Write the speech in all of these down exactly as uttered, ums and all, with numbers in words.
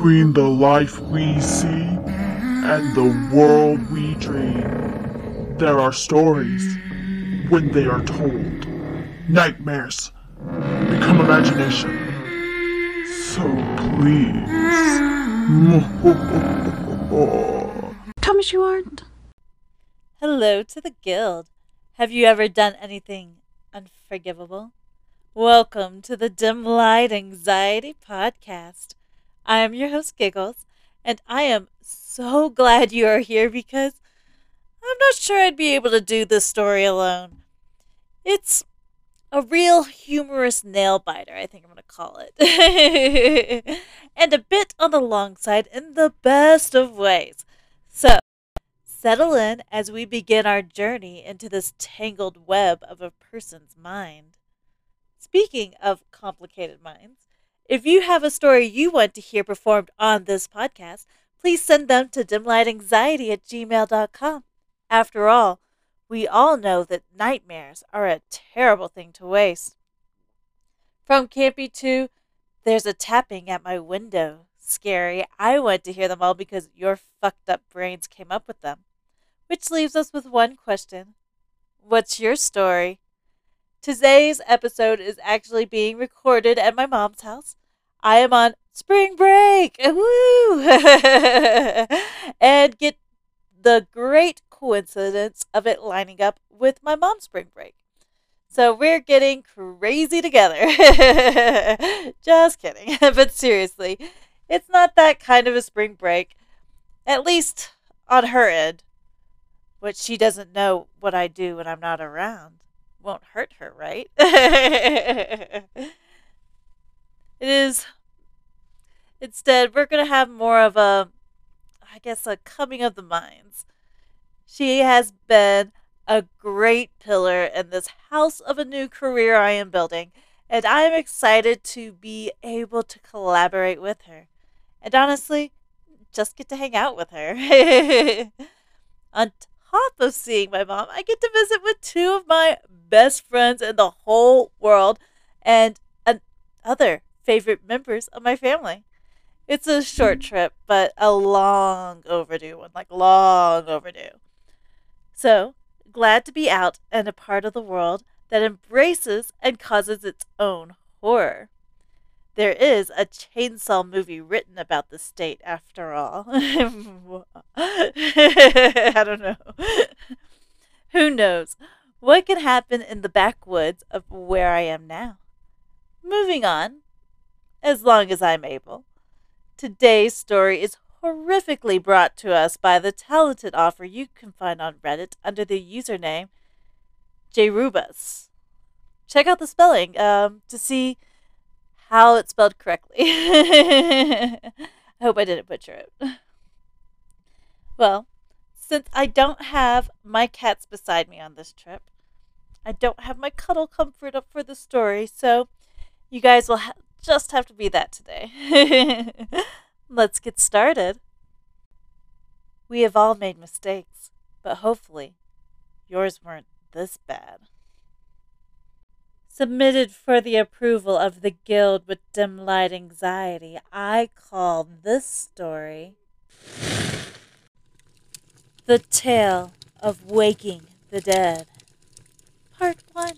Between the life we see and the world we dream, there are stories. When they are told, nightmares become imagination. So please. Thomas, you aren't. Hello to the guild. Have you ever done anything unforgivable? Welcome to the Dim Light Anxiety Podcast. I am your host, Giggles, and I am so glad you are here because I'm not sure I'd be able to do this story alone. It's a real humorous nail-biter, I think I'm going to call it. And a bit on the long side in the best of ways. So, settle in as we begin our journey into this tangled web of a person's mind. Speaking of complicated minds, if you have a story you want to hear performed on this podcast, please send them to dimlightanxiety at gmail dot com. After all, we all know that nightmares are a terrible thing to waste. From Campy to There's a Tapping at My Window, Scary, I want to hear them all because your fucked up brains came up with them. Which leaves us with one question. What's your story? Today's episode is actually being recorded at my mom's house. I am on spring break! Woo! And get the great coincidence of it lining up with my mom's spring break. So we're getting crazy together. Just kidding. But seriously, it's not that kind of a spring break. At least on her end. What she doesn't know what I do when I'm not around won't hurt her, right? It is. Instead, we're going to have more of a, I guess, a coming of the minds. She has been a great pillar in this house of a new career I am building, and I am excited to be able to collaborate with her. And honestly, just get to hang out with her. On top of seeing my mom, I get to visit with two of my best friends in the whole world and an other favorite members of my family. It's a short trip, but a long overdue one, like long overdue. So, glad to be out and a part of the world that embraces and causes its own horror. There is a Chainsaw movie written about the state, after all. I don't know. Who knows what can happen in the backwoods of where I am now. Moving on, as long as I'm able. Today's story is horrifically brought to us by the talented author you can find on Reddit under the username Jerubas. Check out the spelling um, to see how it's spelled correctly. I hope I didn't butcher it. Well, since I don't have my cats beside me on this trip, I don't have my cuddle comfort up for the story, so you guys will ha- just have to be that today. Let's get started. We have all made mistakes, but hopefully yours weren't this bad. Submitted for the approval of the Guild with Dim Light Anxiety, I call this story The Tale of Waking the Dead, Part one.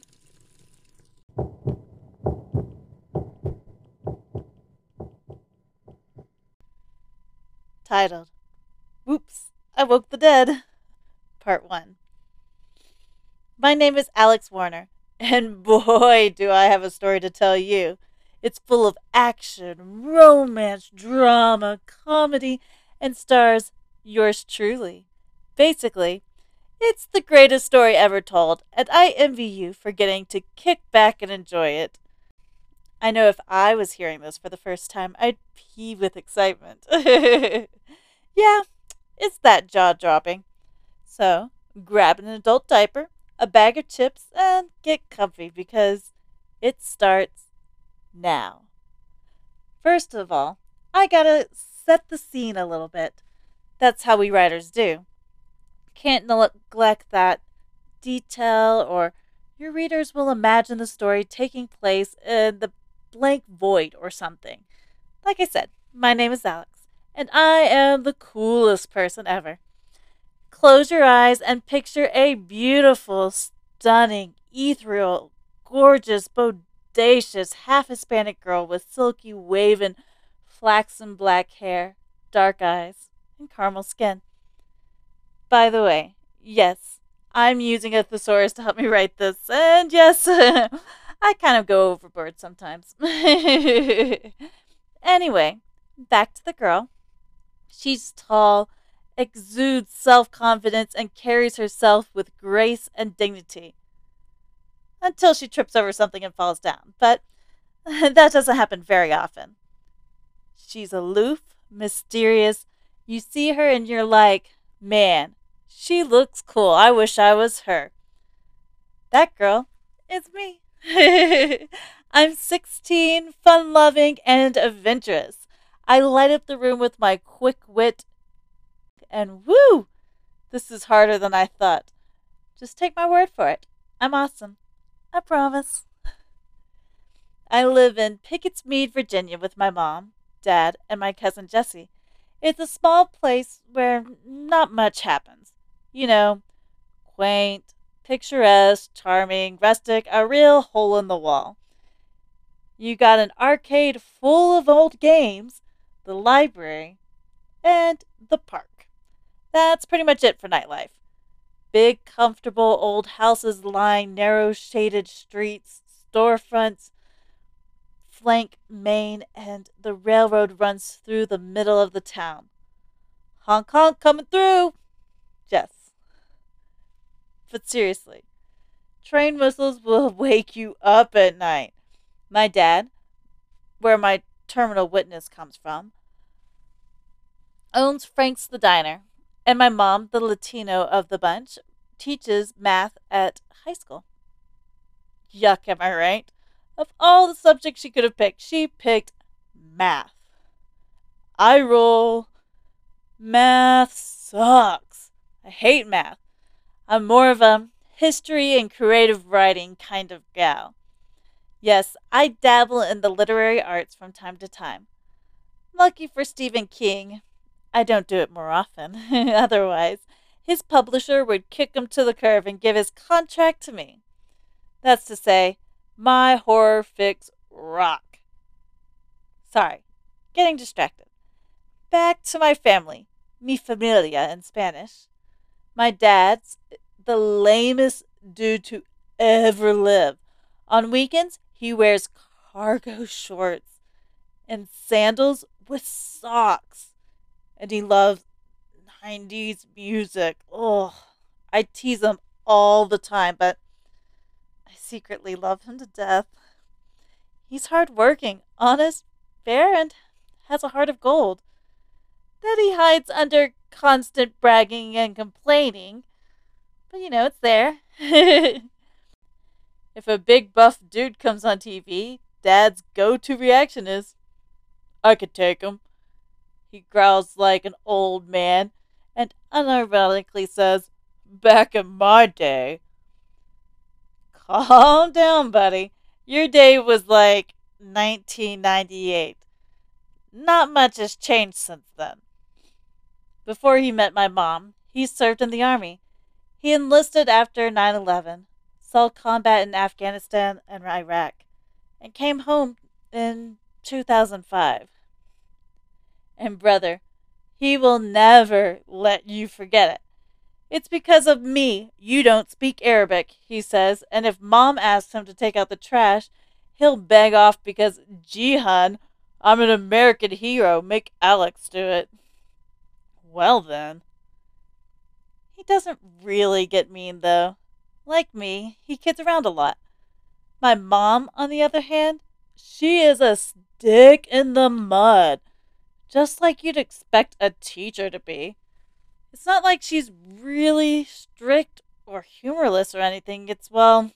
Titled, Whoops, I Woke the Dead, Part one. My name is Alex Warner, and boy, do I have a story to tell you. It's full of action, romance, drama, comedy, and stars yours truly. Basically, it's the greatest story ever told, and I envy you for getting to kick back and enjoy it. I know if I was hearing this for the first time, I'd pee with excitement. Yeah, it's that jaw-dropping. So, grab an adult diaper, a bag of chips, and get comfy because it starts now. First of all, I gotta set the scene a little bit. That's how we writers do. Can't neglect that detail or your readers will imagine the story taking place in the blank void or something. Like I said, my name is Alex, and I am the coolest person ever. Close your eyes and picture a beautiful, stunning, ethereal, gorgeous, bodacious, half Hispanic girl with silky, waving, flaxen black hair, dark eyes, and caramel skin. By the way, yes, I'm using a thesaurus to help me write this, and yes, I kind of go overboard sometimes. Anyway, back to the girl. She's tall, exudes self-confidence, and carries herself with grace and dignity. Until she trips over something and falls down, but that doesn't happen very often. She's aloof, mysterious. You see her and you're like, man, she looks cool. I wish I was her. That girl is me. I'm sixteen, fun-loving, and adventurous. I light up the room with my quick wit, and woo! This is harder than I thought. Just take my word for it. I'm awesome. I promise. I live in Pickett's Mead, Virginia with my mom, dad, and my cousin Jessie. It's a small place where not much happens. You know, quaint, picturesque, charming, rustic, a real hole in the wall. You got an arcade full of old games, the library, and the park. That's pretty much it for nightlife. Big, comfortable old houses line narrow, shaded streets, storefronts flank Main, and the railroad runs through the middle of the town. Honk honk coming through! Yes. But seriously, train whistles will wake you up at night. My dad, where my terminal witness comes from, owns Frank's the Diner, and my mom, the Latino of the bunch, teaches math at high school. Yuck, am I right? Of all the subjects she could have picked, she picked math. I roll. Math sucks. I hate math. I'm more of a history and creative writing kind of gal. Yes, I dabble in the literary arts from time to time. Lucky for Stephen King, I don't do it more often. Otherwise, his publisher would kick him to the curb and give his contract to me. That's to say, my horror fix rock. Sorry, getting distracted. Back to my family. Mi familia in Spanish. My dad's the lamest dude to ever live. On weekends, he wears cargo shorts and sandals with socks. And he loves nineties music. Oh, I tease him all the time, but I secretly love him to death. He's hardworking, honest, fair, and has a heart of gold that he hides under constant bragging and complaining. But, you know, it's there. If a big buff dude comes on T V, Dad's go-to reaction is, I could take him. He growls like an old man and unironically says, back in my day. Calm down, buddy. Your day was like nineteen ninety-eight. Not much has changed since then. Before he met my mom, he served in the army. He enlisted after nine eleven, saw combat in Afghanistan and Iraq, and came home in two thousand five. And brother, he will never let you forget it. It's because of me you don't speak Arabic, he says, and if Mom asks him to take out the trash, he'll beg off because, gee, hun, I'm an American hero, make Alex do it. Well then. He doesn't really get mean, though. Like me, he kids around a lot. My mom, on the other hand, she is a stick in the mud. Just like you'd expect a teacher to be. It's not like she's really strict or humorless or anything. It's, well,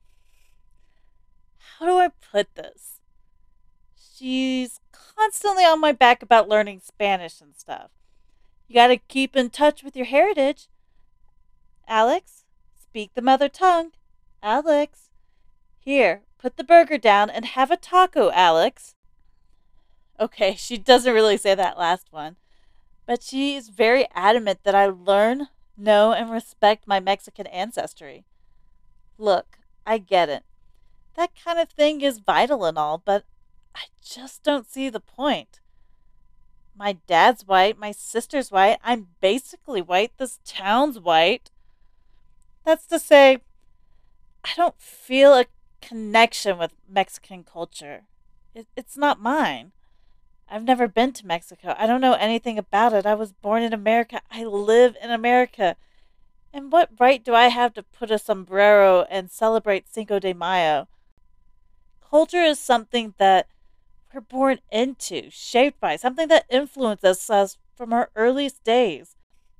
how do I put this? She's constantly on my back about learning Spanish and stuff. You gotta keep in touch with your heritage. Alex, speak the mother tongue. Alex. Here, put the burger down and have a taco, Alex. Okay, she doesn't really say that last one. but she is very adamant that I learn, know, and respect my Mexican ancestry. Look, I get it. That kind of thing is vital and all, but I just don't see the point. My dad's white, my sister's white, I'm basically white, this town's white. That's to say, I don't feel a connection with Mexican culture. It, it's not mine. I've never been to Mexico. I don't know anything about it. I was born in America. I live in America. And what right do I have to put a sombrero and celebrate Cinco de Mayo? Culture is something that we're born into, shaped by, something that influences us from our earliest days.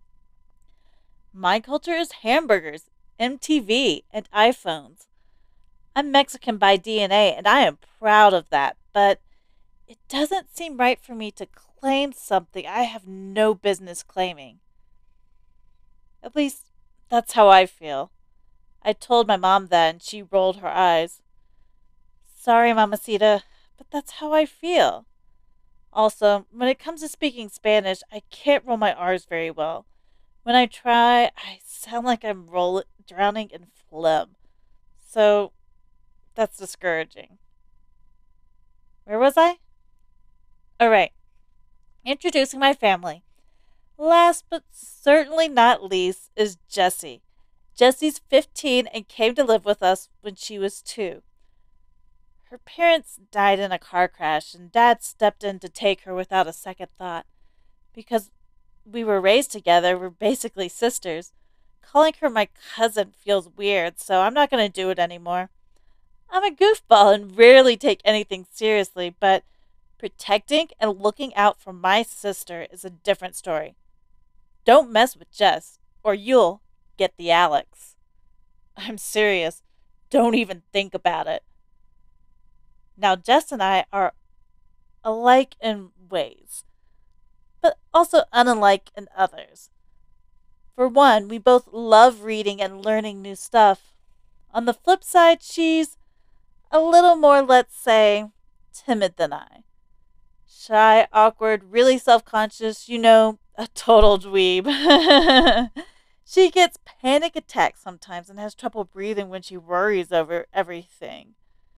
My culture is hamburgers, M T V, and iPhones. I'm Mexican by D N A, and I am proud of that, but it doesn't seem right for me to claim something I have no business claiming. At least, that's how I feel. I told my mom that, and she rolled her eyes. Sorry, Mamacita, but that's how I feel. Also, when it comes to speaking Spanish, I can't roll my R's very well. When I try, I sound like I'm roll- drowning in phlegm. So, that's discouraging. Where was I? All right. Introducing my family. Last but certainly not least is Jessie. Jessie's fifteen and came to live with us when she was two. Her parents died in a car crash, and Dad stepped in to take her without a second thought. Because we were raised together, we're basically sisters. Calling her my cousin feels weird, so I'm not going to do it anymore. I'm a goofball and rarely take anything seriously, but protecting and looking out for my sister is a different story. Don't mess with Jess, or you'll get the Alex. I'm serious. Don't even think about it. Now, Jess and I are alike in ways, but also unalike in others. For one, we both love reading and learning new stuff. On the flip side, she's a little more, let's say, timid than I. Shy, awkward, really self-conscious, you know, a total dweeb. She gets panic attacks sometimes and has trouble breathing when she worries over everything.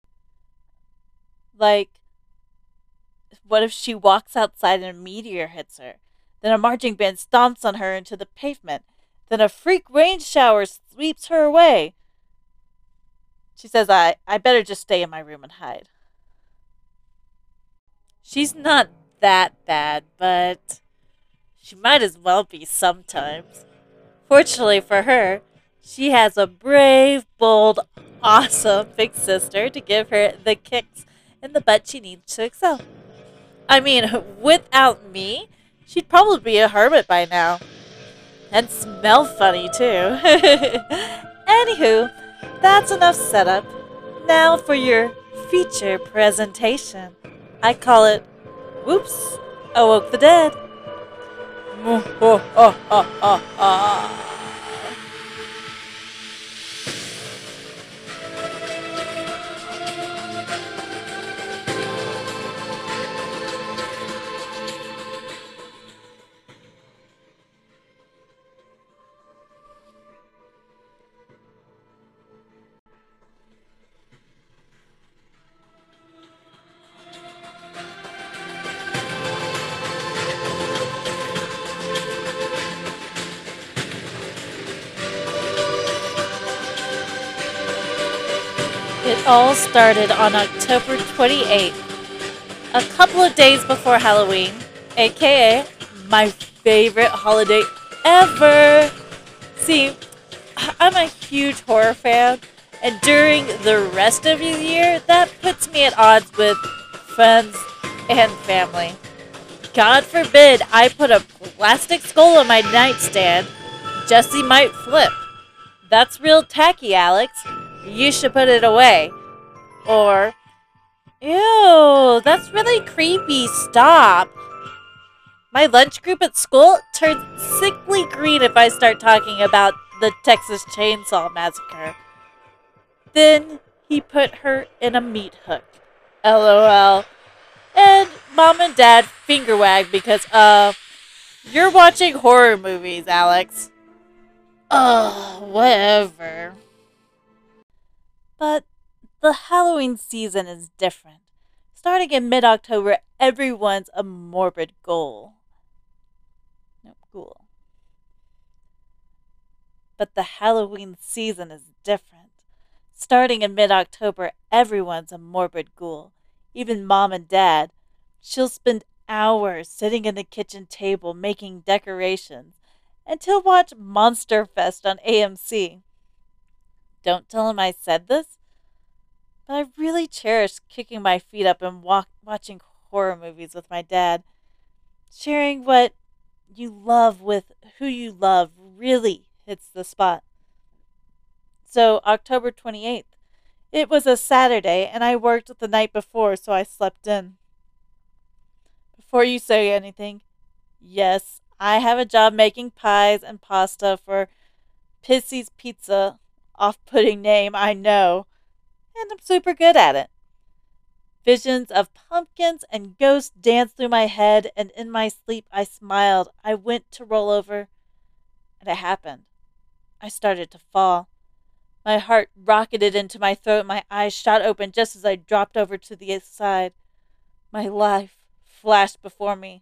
Like, what if she walks outside and a meteor hits her? Then a marching band stomps on her into the pavement. Then a freak rain shower sweeps her away. She says I, I better just stay in my room and hide. She's not that bad, but she might as well be sometimes. Fortunately for her, she has a brave, bold, awesome big sister to give her the kicks in the butt she needs to excel. I mean, without me, she'd probably be a hermit by now. And smell funny, too. Anywho, that's enough setup. Now for your feature presentation. I call it, Whoops, Awoke the Dead. It all started on October twenty-eighth, a couple of days before Halloween, aka my favorite holiday ever. See, I'm a huge horror fan, and during the rest of the year, that puts me at odds with friends and family. God forbid I put a plastic skull on my nightstand. Jessie might flip. That's real tacky, Alex. You should put it away. Or, ew, that's really creepy. Stop. My lunch group at school turns sickly green if I start talking about the Texas Chainsaw Massacre. Then he put her in a meat hook. LOL. And Mom and Dad finger wag because, uh, You're watching horror movies, Alex. Ugh, whatever. But the Halloween season is different. Starting in mid-October, everyone's a morbid ghoul. No, ghoul. But the Halloween season is different. Starting in mid-October, everyone's a morbid ghoul. Even Mom and Dad. She'll spend hours sitting in the kitchen table making decorations, and he'll watch Monster Fest on A M C. Don't tell him I said this, but I really cherish kicking my feet up and walk, watching horror movies with my dad. Sharing what you love with who you love really hits the spot. So, October twenty-eighth. It was a Saturday, and I worked the night before, so I slept in. Before you say anything, yes, I have a job making pies and pasta for Pissy's Pizza. Off-putting name, I know. And I'm super good at it. Visions of pumpkins and ghosts danced through my head, and in my sleep I smiled. I went to roll over, and it happened. I started to fall. My heart rocketed into my throat, my eyes shot open just as I dropped over to the side. My life flashed before me.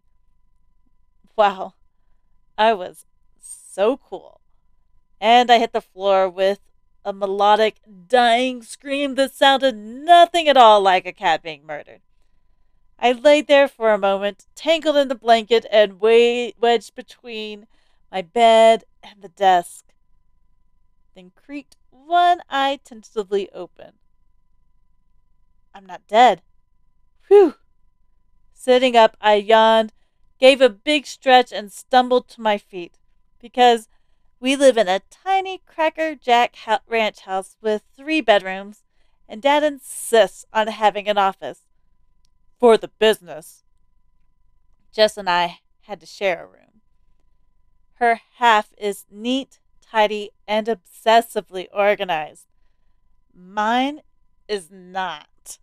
Wow, I was so cool. And I hit the floor with a melodic, dying scream that sounded nothing at all like a cat being murdered. I laid there for a moment, tangled in the blanket and wedged between my bed and the desk, then creaked one eye tentatively open. I'm not dead. Whew! Sitting up, I yawned, gave a big stretch, and stumbled to my feet, because we live in a tiny Cracker Jack ha- ranch house with three bedrooms, and Dad insists on having an office. For the business. Jess and I had to share a room. Her half is neat, tidy, and obsessively organized. Mine is not.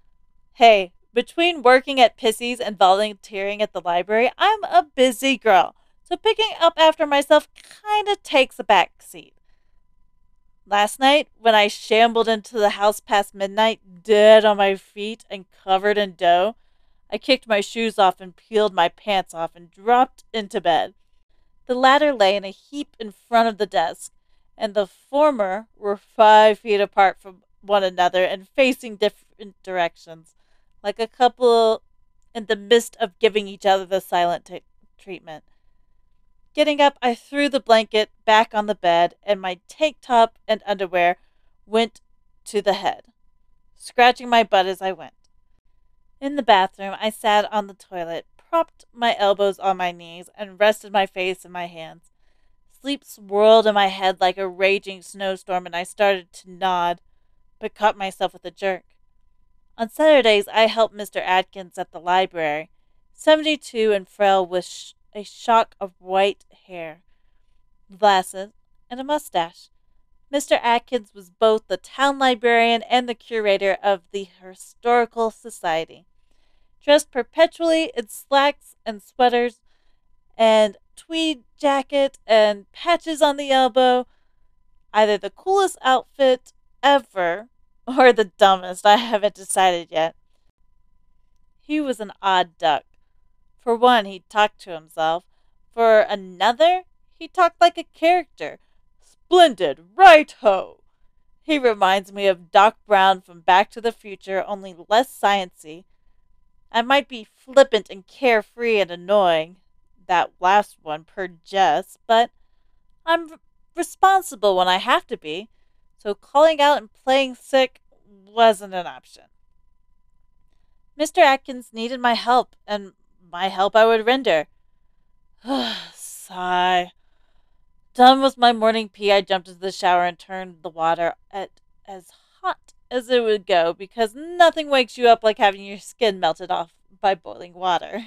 Hey, between working at Pissy's and volunteering at the library, I'm a busy girl. So picking up after myself kind of takes a back seat. Last night, when I shambled into the house past midnight, dead on my feet and covered in dough, I kicked my shoes off and peeled my pants off and dropped into bed. The latter lay in a heap in front of the desk, and the former were five feet apart from one another and facing different directions, like a couple in the midst of giving each other the silent t- treatment. Getting up, I threw the blanket back on the bed, and my tank top and underwear went to the head, scratching my butt as I went. In the bathroom, I sat on the toilet, propped my elbows on my knees, and rested my face in my hands. Sleep swirled in my head like a raging snowstorm, and I started to nod, but caught myself with a jerk. On Saturdays, I helped Mister Atkins at the library, seventy-two and frail with sh- a shock of white hair, glasses, and a mustache. Mister Atkins was both the town librarian and the curator of the Historical Society. Dressed perpetually in slacks and sweaters and tweed jacket and patches on the elbow, either the coolest outfit ever or the dumbest, I haven't decided yet. He was an odd duck. For one, he talked to himself. For another, he talked like a character. Splendid, right-ho! He reminds me of Doc Brown from Back to the Future, only less sciencey. I might be flippant and carefree and annoying, that last one per Jess, but I'm r- responsible when I have to be, so calling out and playing sick wasn't an option. Mister Atkins needed my help, and my help I would render. Sigh. Done with my morning pee, I jumped into the shower and turned the water at as hot as it would go, because nothing wakes you up like having your skin melted off by boiling water.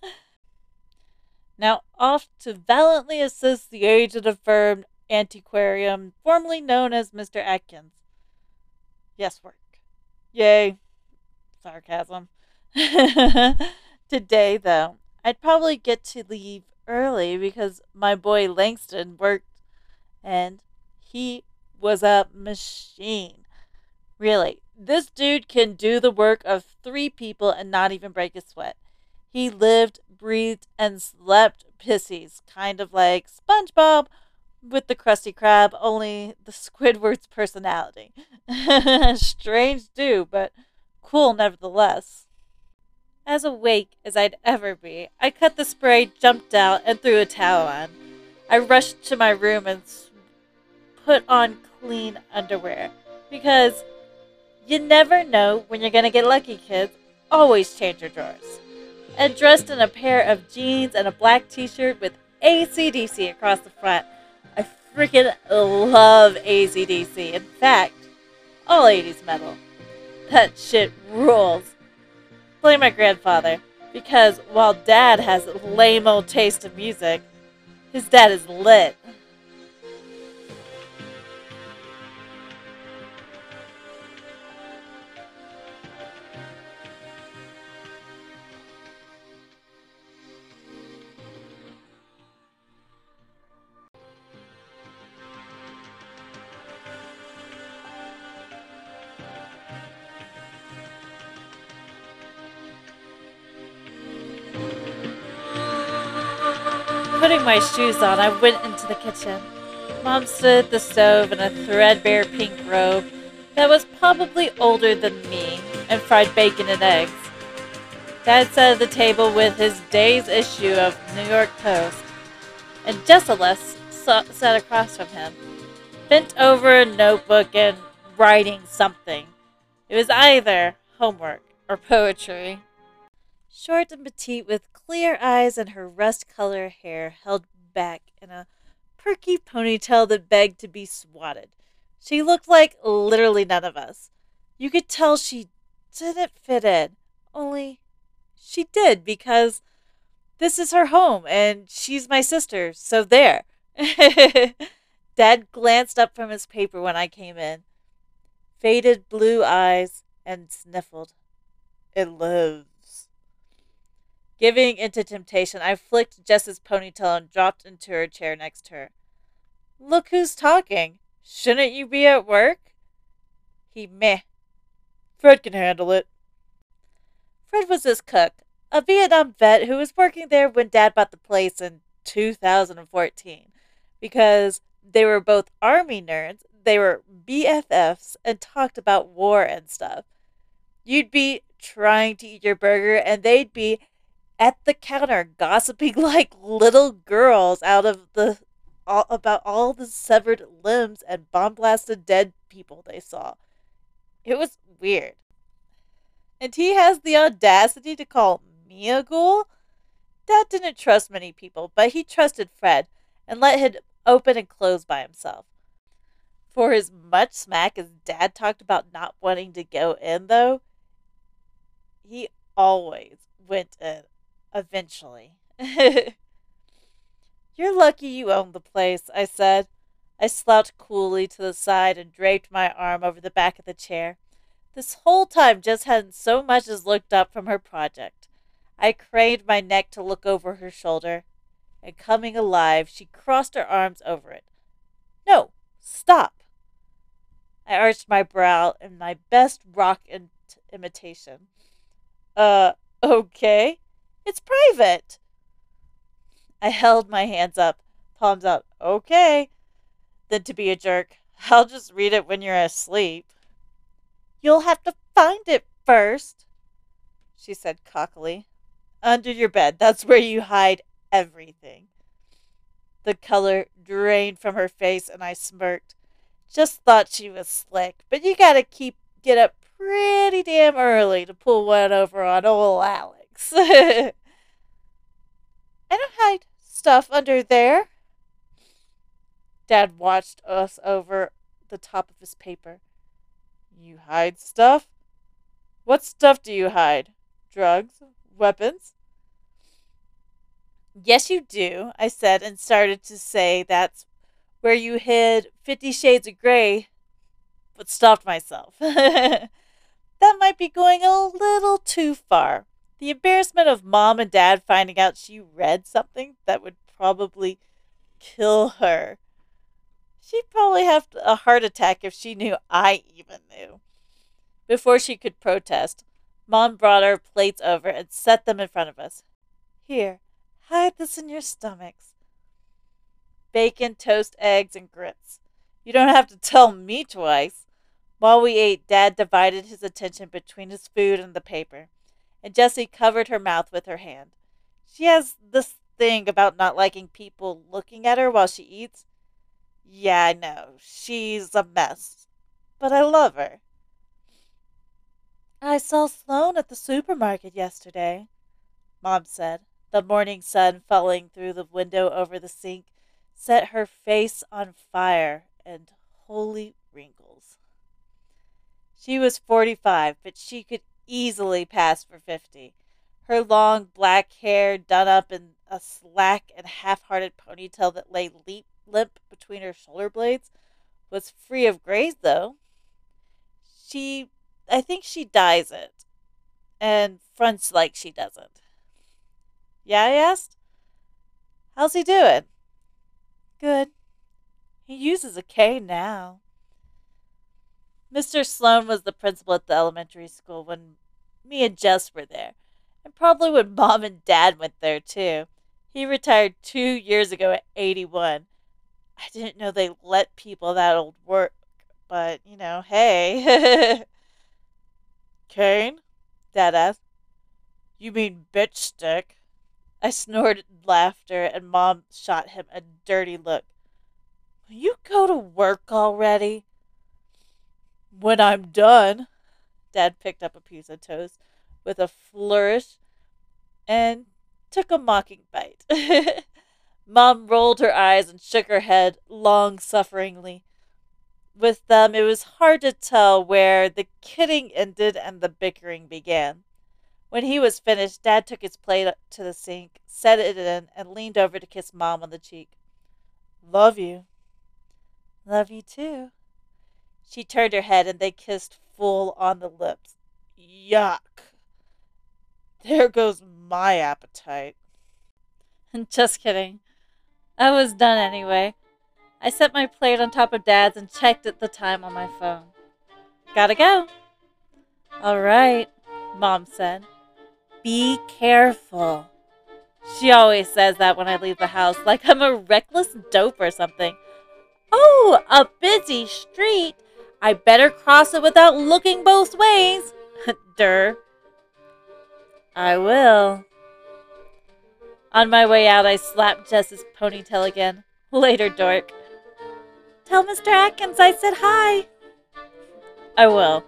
Now off to valiantly assist the aged and affirmed antiquarian, formerly known as Mister Atkins. Yes, work. Yay. Sarcasm. Today, though, I'd probably get to leave early because my boy Langston worked, and he was a machine. Really, this dude can do the work of three people and not even break a sweat. He lived, breathed, and slept pissies, kind of like SpongeBob with the Krusty Krab, only the Squidward's personality. Strange dude, but cool nevertheless. As awake as I'd ever be, I cut the spray, jumped out, and threw a towel on. I rushed to my room and put on clean underwear, because you never know when you're going to get lucky, kids. Always change your drawers. And dressed in a pair of jeans and a black t-shirt with A C D C across the front. I freaking love A C D C. In fact, all eighties metal. That shit rules. Blame my grandfather, because while Dad has lame old taste in music, his dad is lit. Putting my shoes on, I went into the kitchen. Mom stood at the stove in a threadbare pink robe that was probably older than me and fried bacon and eggs. Dad sat at the table with his day's issue of New York Post, and Jessela sat across from him, bent over a notebook and writing something. It was either homework or poetry. Short and petite, with clear eyes and her rust-colored hair held back in a perky ponytail that begged to be swatted. She looked like literally none of us. You could tell she didn't fit in, only she did, because this is her home and she's my sister, so there. Dad glanced up from his paper when I came in, faded blue eyes, and sniffled. It lives. Giving into temptation, I flicked Jess's ponytail and dropped into her chair next to her. Look who's talking. Shouldn't you be at work? He meh. Fred can handle it. Fred was his cook, a Vietnam vet who was working there when Dad bought the place in two thousand fourteen. Because they were both Army nerds, they were B F Fs and talked about war and stuff. You'd be trying to eat your burger and they'd be at the counter gossiping like little girls out of the all, about all the severed limbs and bomb-blasted dead people they saw. It was weird. And he has the audacity to call me a ghoul? Dad didn't trust many people, but he trusted Fred and let him open and close by himself. For as much smack as Dad talked about not wanting to go in, though, he always went in. Eventually. You're lucky you own the place, I said. I slouched coolly to the side and draped my arm over the back of the chair. This whole time Jess hadn't so much as looked up from her project. I craned my neck to look over her shoulder, and coming alive, she crossed her arms over it. No, stop. I arched my brow in my best rock in- imitation. Uh, okay. It's private. I held my hands up, palms out. Okay. Then to be a jerk, I'll just read it when you're asleep. You'll have to find it first, she said cockily. Under your bed. That's where you hide everything. The color drained from her face and I smirked. Just thought she was slick, but you gotta keep get up pretty damn early to pull one over on old Alex. I don't hide stuff under there. Dad watched us over the top of his paper. You hide stuff? What stuff do you hide? Drugs? Weapons? Yes, you do, I said, and started to say that's where you hid Fifty Shades of Grey, but stopped myself. That might be going a little too far. The embarrassment of Mom and Dad finding out she read something that would probably kill her. She'd probably have a heart attack if she knew I even knew. Before she could protest, Mom brought our plates over and set them in front of us. Here, hide this in your stomachs. Bacon, toast, eggs, and grits. You don't have to tell me twice. While we ate, Dad divided his attention between his food and the paper, and Jessie covered her mouth with her hand. She has this thing about not liking people looking at her while she eats. Yeah, I know. She's a mess. But I love her. I saw Sloane at the supermarket yesterday, Mom said. The morning sun falling through the window over the sink set her face on fire and holy wrinkles. She was forty-five, but she could easily pass for fifty. Her long black hair done up in a slack and half-hearted ponytail that lay leap, limp between her shoulder blades was free of grays, though. She, I think she dyes it, and fronts like she doesn't. Yeah, I asked. How's he doing? Good. He uses a cane now. Mister Sloane was the principal at the elementary school when me and Jess were there, and probably when Mom and Dad went there, too. He retired two years ago at eighty-one. I didn't know they let people that old work, but, you know, hey. Cane? Dad asked. You mean bitch stick? I snorted laughter, and Mom shot him a dirty look. Will you go to work already? When I'm done. Dad picked up a piece of toast with a flourish and took a mocking bite. Mom rolled her eyes and shook her head long-sufferingly. With them, it was hard to tell where the kidding ended and the bickering began. When he was finished, Dad took his plate to the sink, set it in, and leaned over to kiss Mom on the cheek. Love you. Love you, too. She turned her head, and they kissed full on the lips. Yuck. There goes my appetite. Just kidding. I was done anyway. I set my plate on top of Dad's and checked at the time on my phone. Gotta go. All right, Mom said. Be careful. She always says that when I leave the house, like I'm a reckless dope or something. Oh, a busy street. I better cross it without looking both ways. Durr. I will. On my way out, I slapped Jess's ponytail again. Later, dork. Tell Mister Atkins I said hi. I will.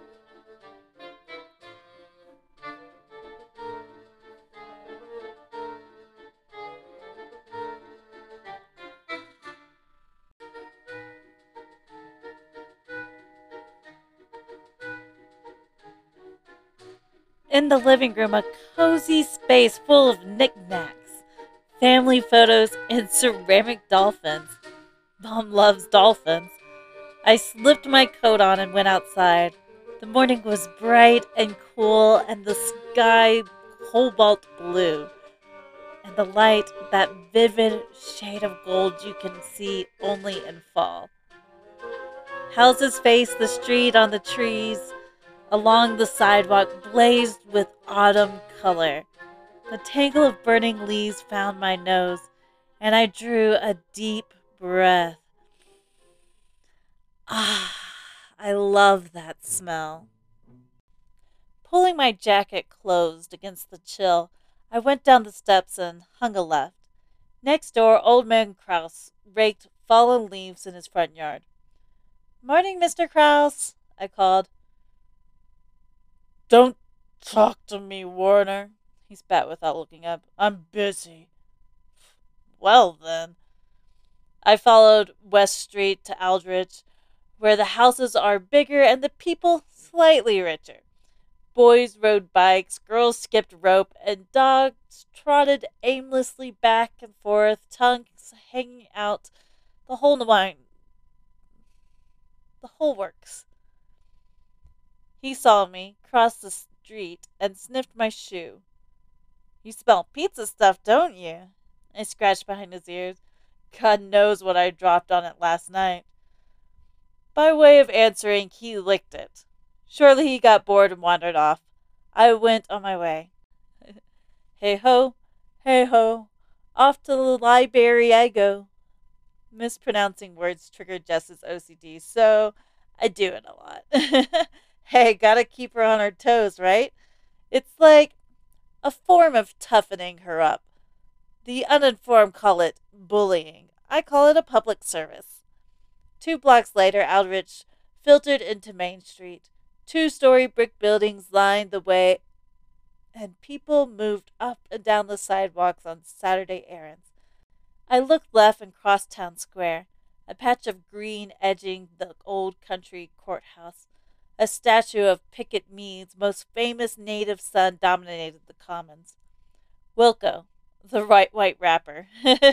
In the living room, a cozy space full of knickknacks, family photos, and ceramic dolphins. Mom loves dolphins. I slipped my coat on and went outside. The morning was bright and cool, and the sky cobalt blue. And the light, that vivid shade of gold you can see only in fall. Houses faced the street on the trees. Along the sidewalk blazed with autumn color. The tangle of burning leaves found my nose, and I drew a deep breath. Ah, I love that smell. Pulling my jacket closed against the chill, I went down the steps and hung a left. Next door, Old Man Kraus raked fallen leaves in his front yard. Morning, Mister Kraus, I called. Don't talk to me, Warner, he spat without looking up. I'm busy. Well, then. I followed West Street to Aldrich, where the houses are bigger and the people slightly richer. Boys rode bikes, girls skipped rope, and dogs trotted aimlessly back and forth, tongues hanging out, the whole wine, the whole works. He saw me, crossed the street, and sniffed my shoe. You smell pizza stuff, don't you? I scratched behind his ears. God knows what I dropped on it last night. By way of answering, he licked it. Surely he got bored and wandered off. I went on my way. Hey ho, hey ho, off to the library I go. Mispronouncing words triggered Jess's O C D, so I do it a lot. Hey, gotta keep her on her toes, right? It's like a form of toughening her up. The uninformed call it bullying. I call it a public service. Two blocks later, Aldrich filtered into Main Street. Two-story brick buildings lined the way, and people moved up and down the sidewalks on Saturday errands. I looked left and crossed Town Square, a patch of green edging the old country courthouse. A statue of Pickett Mead's most famous native son dominated the commons. Wilco, the right white rapper.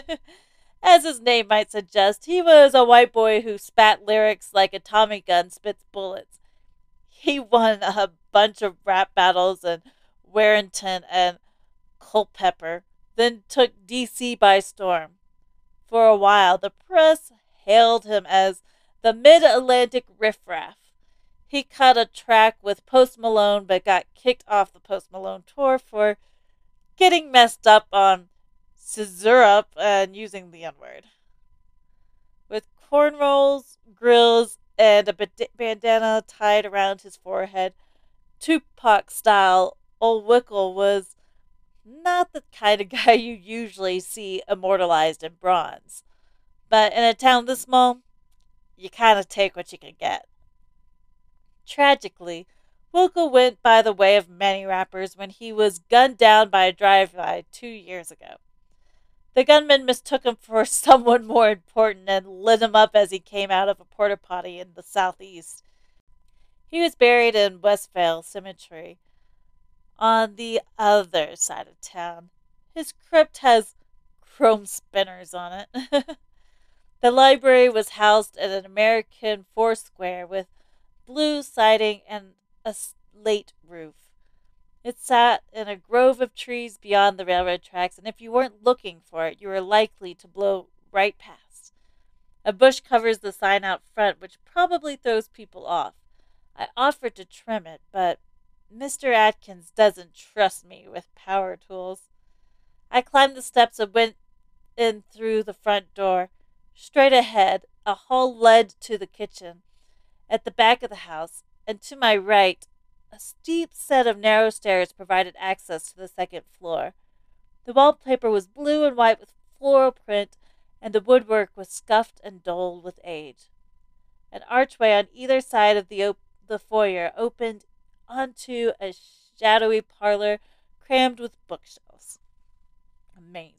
As his name might suggest, he was a white boy who spat lyrics like a Tommy gun spits bullets. He won a bunch of rap battles in Warrenton and Culpeper, then took D C by storm. For a while, the press hailed him as the Mid-Atlantic riffraff. He cut a track with Post Malone but got kicked off the Post Malone tour for getting messed up on Scissorup and using the N-word. With cornrows, grills, and a bandana tied around his forehead, Tupac-style, old Wickle was not the kind of guy you usually see immortalized in bronze. But in a town this small, you kind of take what you can get. Tragically, Wilco went by the way of many rappers when he was gunned down by a drive-by two years ago. The gunman mistook him for someone more important and lit him up as he came out of a porta potty in the southeast. He was buried in Westvale Cemetery, on the other side of town. His crypt has chrome spinners on it. The library was housed in an American four-square with blue siding and a slate roof. It sat in a grove of trees beyond the railroad tracks, and if you weren't looking for it, you were likely to blow right past. A bush covers the sign out front, which probably throws people off. I offered to trim it, but Mister Atkins doesn't trust me with power tools. I climbed the steps and went in through the front door. Straight ahead, a hall led to the kitchen. At the back of the house, and to my right, a steep set of narrow stairs provided access to the second floor. The wallpaper was blue and white with floral print, and the woodwork was scuffed and dulled with age. An archway on either side of the, op- the foyer opened onto a shadowy parlor crammed with bookshelves. Amazing.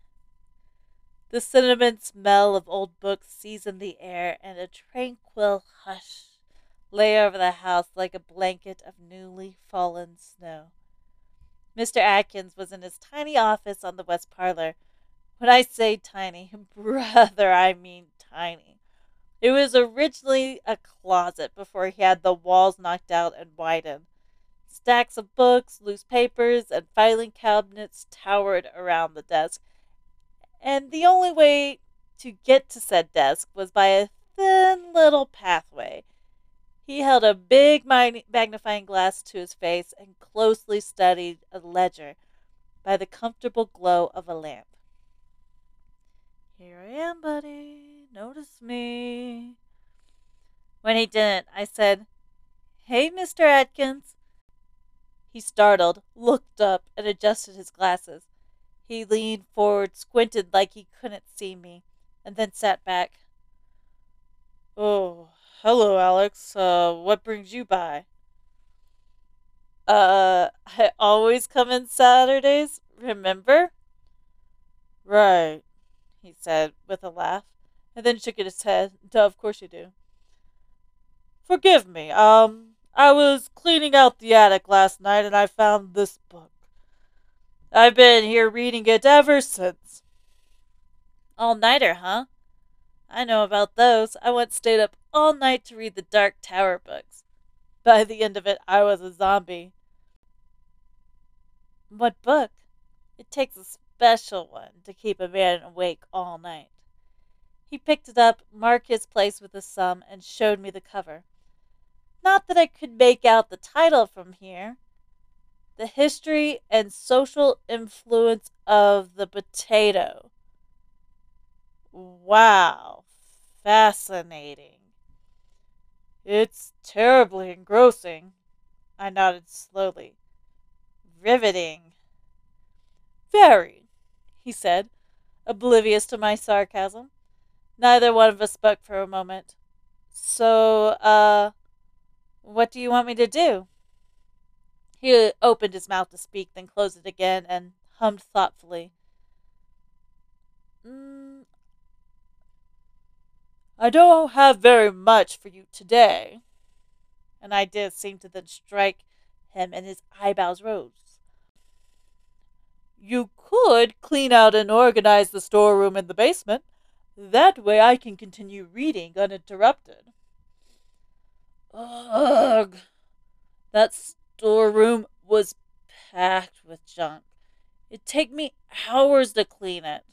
The cinnamon smell of old books seasoned the air, and a tranquil hush lay over the house like a blanket of newly fallen snow. Mister Atkins was in his tiny office on the west parlor. When I say tiny, brother, I mean tiny. It was originally a closet before he had the walls knocked out and widened. Stacks of books, loose papers, and filing cabinets towered around the desk, and the only way to get to said desk was by a thin little pathway. He held a big magnifying glass to his face and closely studied a ledger by the comfortable glow of a lamp. "Here I am, buddy. Notice me." When he didn't, I said, "Hey, Mister Atkins." He startled, looked up, and adjusted his glasses. He leaned forward, squinted like he couldn't see me, and then sat back. "Oh, hello, Alex. Uh, what brings you by?" Uh, I always come in Saturdays, remember?" "Right," he said with a laugh, and then shook his head. "Duh, of course you do." "Forgive me. Um, I was cleaning out the attic last night, and I found this book. I've been here reading it ever since." "All-nighter, huh? I know about those. I once stayed up all night to read the Dark Tower books. By the end of it, I was a zombie." "What book?" It takes a special one to keep a man awake all night. He picked it up, marked his place with a sum, and showed me the cover. Not that I could make out the title from here. The History and Social Influence of the Potato. Wow, fascinating. It's terribly engrossing. I nodded slowly. Riveting. Very, he said, oblivious to my sarcasm. Neither one of us spoke for a moment. So, uh, what do you want me to do? He opened his mouth to speak, then closed it again and hummed thoughtfully. Mm, I don't have very much for you today. An idea seemed to then strike him, and his eyebrows rose. You could clean out and organize the storeroom in the basement. That way I can continue reading uninterrupted. Ugh. That storeroom was packed with junk. It'd take me hours to clean it.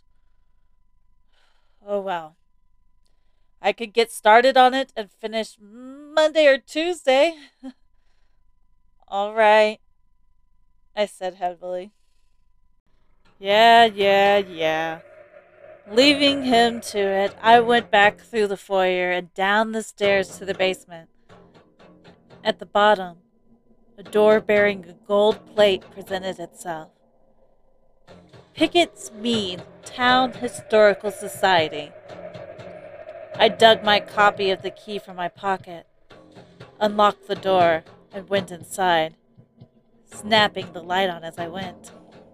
Oh well. I could get started on it and finish Monday or Tuesday. All right, I said heavily. Yeah, yeah, yeah. Leaving him to it, I went back through the foyer and down the stairs to the basement. At the bottom, a door bearing a gold plate presented itself. Pickett's Mead Town Historical Society. I dug my copy of the key from my pocket, unlocked the door, and went inside, snapping the light on as I went.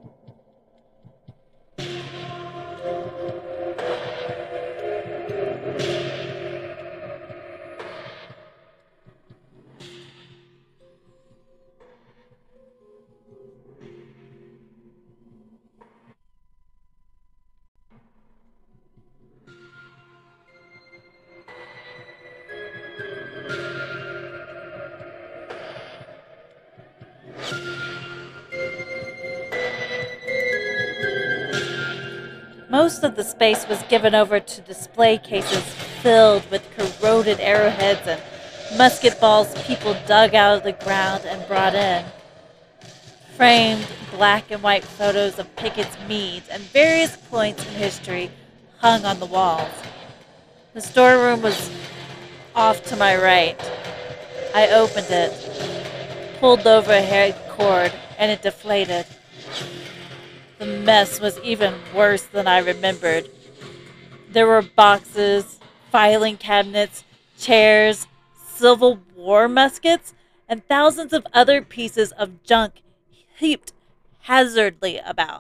Most of the space was given over to display cases filled with corroded arrowheads and musket balls people dug out of the ground and brought in. Framed black and white photos of Pickett's Mead and various points in history hung on the walls. The storeroom was off to my right. I opened it, pulled the overhead cord, and it deflated. The mess was even worse than I remembered. There were boxes, filing cabinets, chairs, Civil War muskets, and thousands of other pieces of junk heaped hazardly about.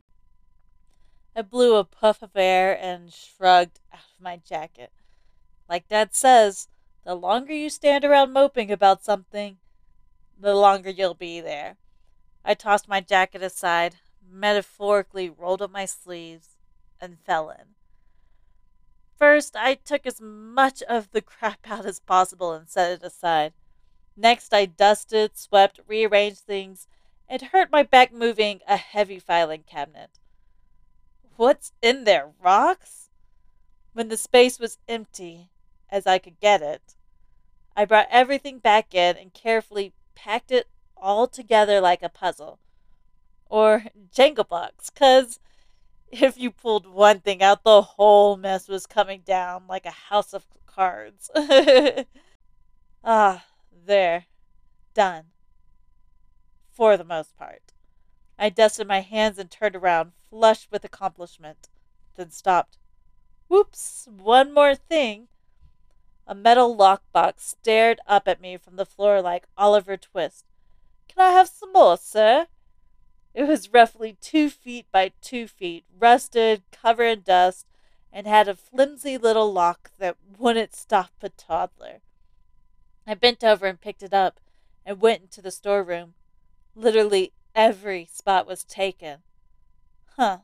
I blew a puff of air and shrugged out of my jacket. Like Dad says, the longer you stand around moping about something, the longer you'll be there. I tossed my jacket aside, metaphorically rolled up my sleeves, and fell in. First, I took as much of the crap out as possible and set it aside. Next, I dusted, swept, rearranged things, and hurt my back moving a heavy filing cabinet. What's in there, rocks? When the space was empty, as I could get it, I brought everything back in and carefully packed it all together like a puzzle. Or Jenga blocks, 'cause if you pulled one thing out, the whole mess was coming down like a house of cards. Ah, there. Done. For the most part. I dusted my hands and turned around, flushed with accomplishment, then stopped. Whoops, one more thing. A metal lockbox stared up at me from the floor like Oliver Twist. Can I have some more, sir? It was roughly two feet by two feet, rusted, covered in dust, and had a flimsy little lock that wouldn't stop a toddler. I bent over and picked it up and went into the storeroom. Literally every spot was taken. Huh.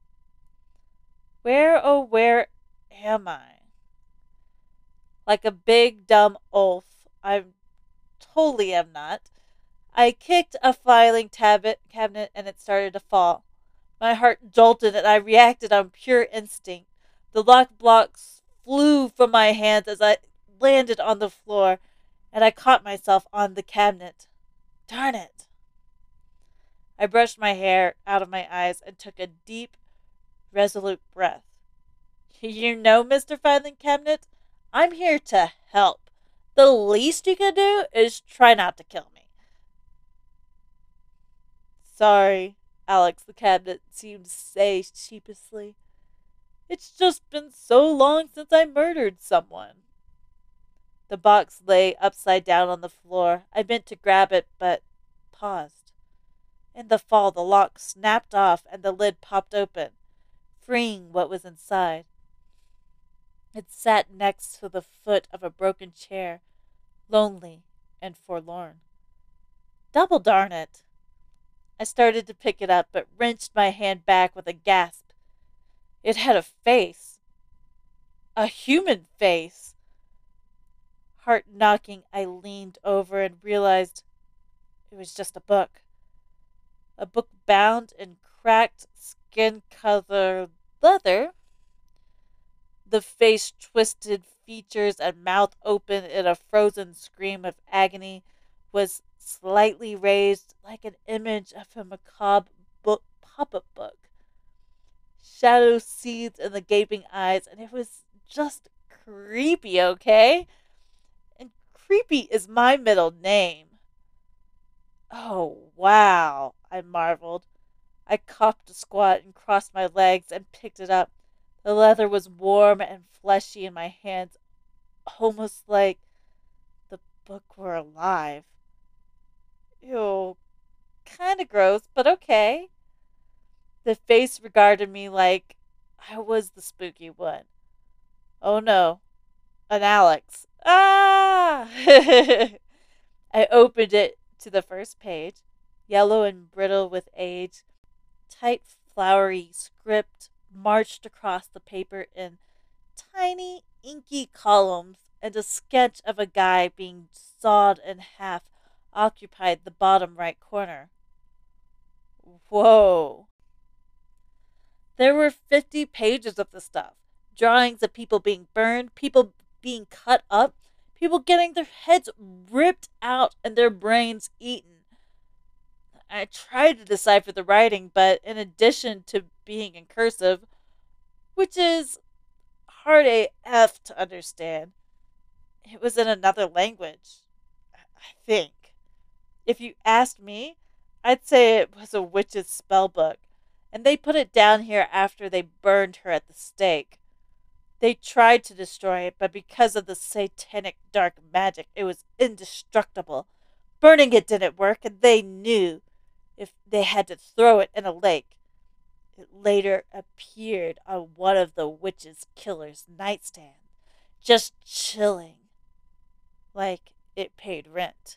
Where, oh, where am I? Like a big, dumb oaf, I totally am not. I kicked a filing tab- cabinet and it started to fall. My heart jolted and I reacted on pure instinct. The lock blocks flew from my hands as I landed on the floor, and I caught myself on the cabinet. Darn it! I brushed my hair out of my eyes and took a deep, resolute breath. You know, Mister Filing Cabinet, I'm here to help. The least you can do is try not to kill me. Sorry, Alex the Cabinet seemed to say sheepishly. It's just been so long since I murdered someone. The box lay upside down on the floor. I bent to grab it, but paused. In the fall, the lock snapped off and the lid popped open, freeing what was inside. It sat next to the foot of a broken chair, lonely and forlorn. Double darn it! I started to pick it up, but wrenched my hand back with a gasp. It had a face. A human face. Heart knocking, I leaned over and realized it was just a book. A book bound in cracked skin-colored leather. The face twisted, features and mouth open in a frozen scream of agony was slightly raised like an image of a macabre book pop-up book. Shadow seethed in the gaping eyes, and it was just creepy, okay? And creepy is my middle name. Oh, wow, I marveled. I copped a squat and crossed my legs and picked it up. The leather was warm and fleshy in my hands, almost like the book were alive. Ew, kinda gross, but okay. The face regarded me like I was the spooky one. Oh no, an Alex. Ah! I opened it to the first page, yellow and brittle with age. Tight, flowery script marched across the paper in tiny, inky columns, and a sketch of a guy being sawed in half occupied the bottom right corner. Whoa. There were fifty pages of the stuff. Drawings of people being burned, people being cut up, people getting their heads ripped out and their brains eaten. I tried to decipher the writing, but in addition to being in cursive, which is hard A F to understand, it was in another language, I think. If you asked me, I'd say it was a witch's spell book, and they put it down here after they burned her at the stake. They tried to destroy it, but because of the satanic dark magic, it was indestructible. Burning it didn't work, and they knew if they had to throw it in a lake. It later appeared on one of the witch's killer's nightstand, just chilling, like it paid rent.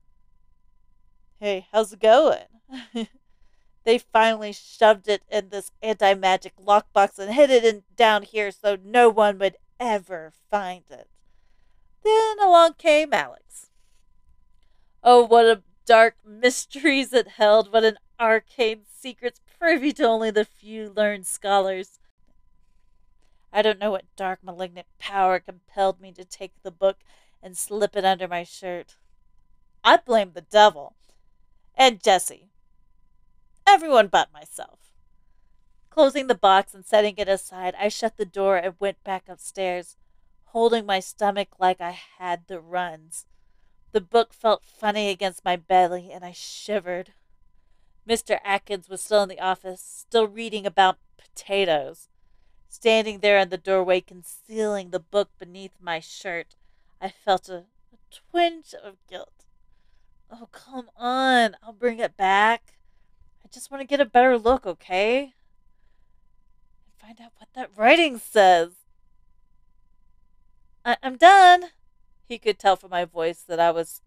Hey, how's it going? They finally shoved it in this anti-magic lockbox and hid it in, down here so no one would ever find it. Then along came Alex. Oh, what a dark mysteries it held, what an arcane secrets privy to only the few learned scholars. I don't know what dark malignant power compelled me to take the book and slip it under my shirt. I blame the devil. And Jesse. Everyone but myself. Closing the box and setting it aside, I shut the door and went back upstairs, holding my stomach like I had the runs. The book felt funny against my belly, and I shivered. Mister Atkins was still in the office, still reading about potatoes. Standing there in the doorway, concealing the book beneath my shirt, I felt a, a twinge of guilt. Oh, come on. I'll bring it back. I just want to get a better look, okay? And find out what that writing says. I- I'm done. He could tell from my voice that I was...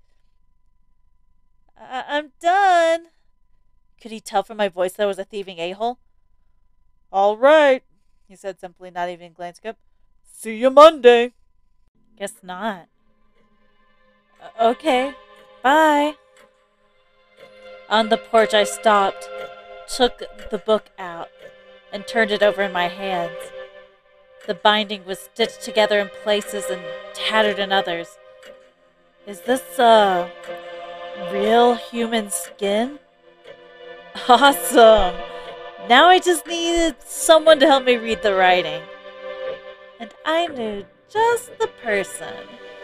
I- I'm done. Could he tell from my voice that I was a thieving a-hole? All right, he said simply, not even glancing up. See you Monday. Guess not. Uh, okay. Bye. On the porch I stopped, took the book out and turned it over in my hands. The binding was stitched together in places and tattered in others. Is this, uh, real human skin? Awesome! Now I just needed someone to help me read the writing. And I knew just the person.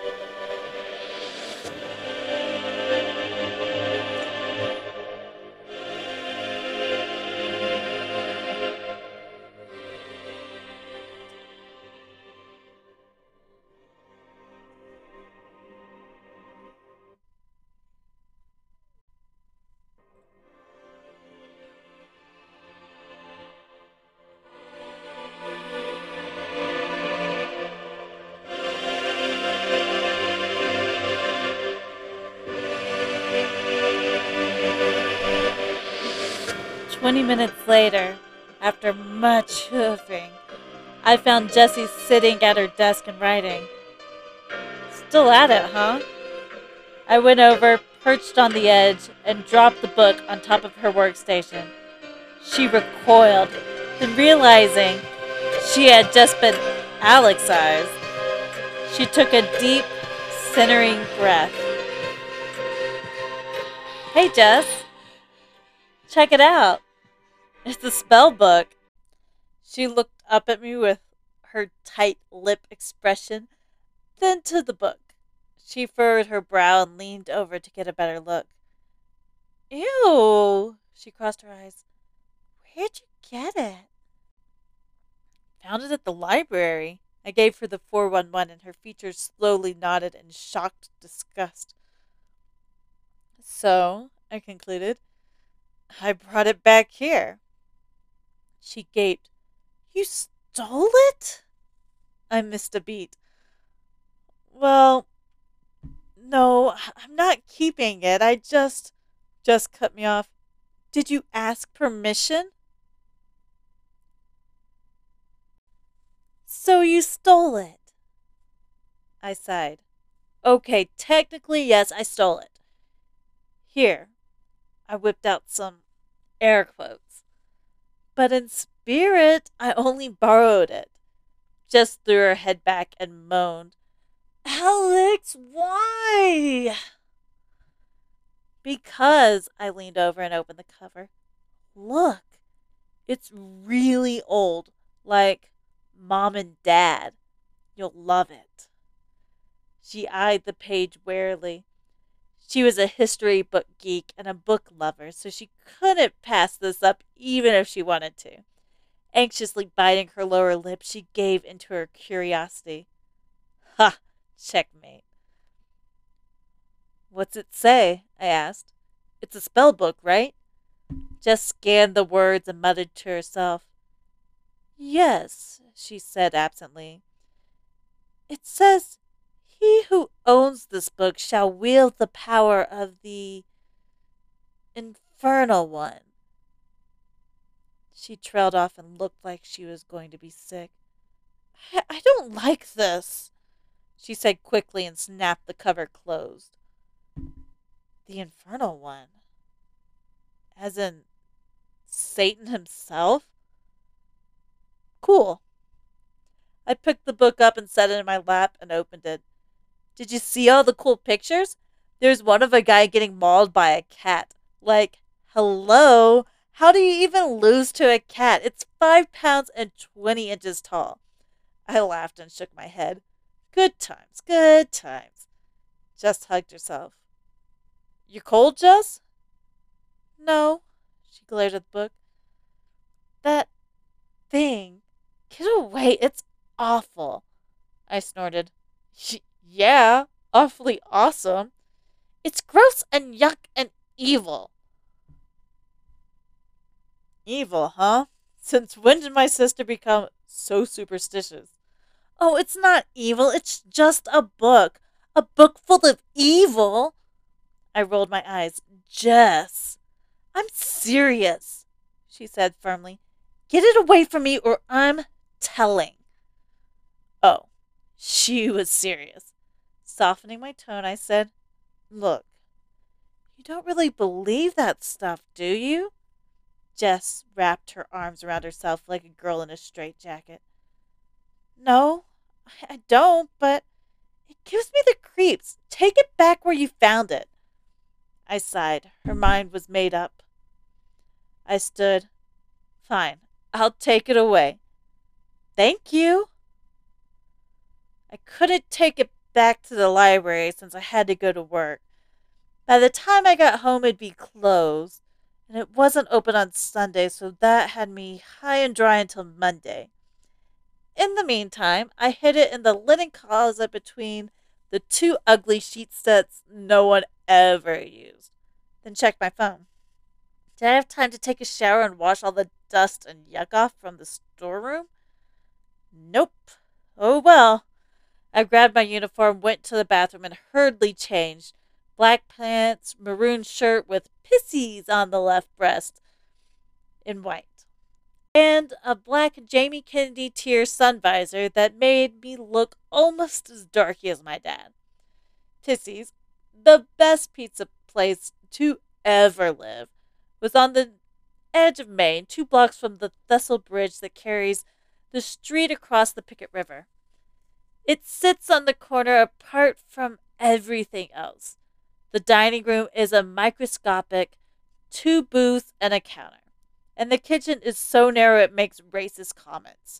Twenty minutes later, after much hoofing, I found Jessie sitting at her desk and writing. Still at it, huh? I went over, perched on the edge, and dropped the book on top of her workstation. She recoiled, then realizing she had just been Alexized, she took a deep, centering breath. Hey, Jess. Check it out. It's a spell book. She looked up at me with her tight lip expression, then to the book. She furrowed her brow and leaned over to get a better look. Ew, she crossed her eyes. Where'd you get it? Found it at the library. I gave her the four one one and her features slowly nodded in shocked disgust. So, I concluded, I brought it back here. She gaped. You stole it? I missed a beat. Well, no, I'm not keeping it. I just... Just cut me off. Did you ask permission? So you stole it. I sighed. Okay, technically, yes, I stole it. Here. I whipped out some air quotes. But in spirit, I only borrowed it. Just threw her head back and moaned. Alex, why? Because I leaned over and opened the cover. Look, it's really old, like Mom and Dad. You'll love it. She eyed the page warily. She was a history book geek and a book lover, so she couldn't pass this up even if she wanted to. Anxiously biting her lower lip, she gave into her curiosity. Ha! Checkmate. What's it say? I asked. It's a spell book, right? Jess scanned the words and muttered to herself. Yes, she said absently. It says, he who owns this book shall wield the power of the Infernal One. She trailed off and looked like she was going to be sick. I, I don't like this, she said quickly and snapped the cover closed. The Infernal One? As in Satan himself? Cool. I picked the book up and set it in my lap and opened it. Did you see all the cool pictures? There's one of a guy getting mauled by a cat. Like, hello? How do you even lose to a cat? It's five pounds and twenty inches tall. I laughed and shook my head. Good times, good times. Jess hugged herself. You cold, Jess? No. She glared at the book. That thing. Get away. It's awful. I snorted. Yeah, awfully awesome. It's gross and yuck and evil. Evil, huh? Since when did my sister become so superstitious? Oh, it's not evil. It's just a book. A book full of evil. I rolled my eyes. Jess, I'm serious, she said firmly. Get it away from me or I'm telling. Oh, she was serious. Softening my tone, I said, look, you don't really believe that stuff, do you? Jess wrapped her arms around herself like a girl in a straitjacket. No, I don't, but it gives me the creeps. Take it back where you found it. I sighed. Her mind was made up. I stood. Fine, I'll take it away. Thank you. I couldn't take it back to the library since I had to go to work. By the time I got home, it'd be closed, and it wasn't open on Sunday, so that had me high and dry until Monday. In the meantime, I hid it in the linen closet between the two ugly sheet sets no one ever used. Then checked my phone. Did I have time to take a shower and wash all the dust and yuck off from the storeroom? Nope. Oh well. I grabbed my uniform, went to the bathroom, and hurriedly changed. Black pants, maroon shirt with pissies on the left breast in white, and a black Jamie Kennedy tier sun visor that made me look almost as darky as my dad. Pissies, the best pizza place to ever live, was on the edge of Maine, two blocks from the Thessal Bridge that carries the street across the Pickett River. It sits on the corner apart from everything else. The dining room is a microscopic two booths and a counter, and the kitchen is so narrow it makes racist comments.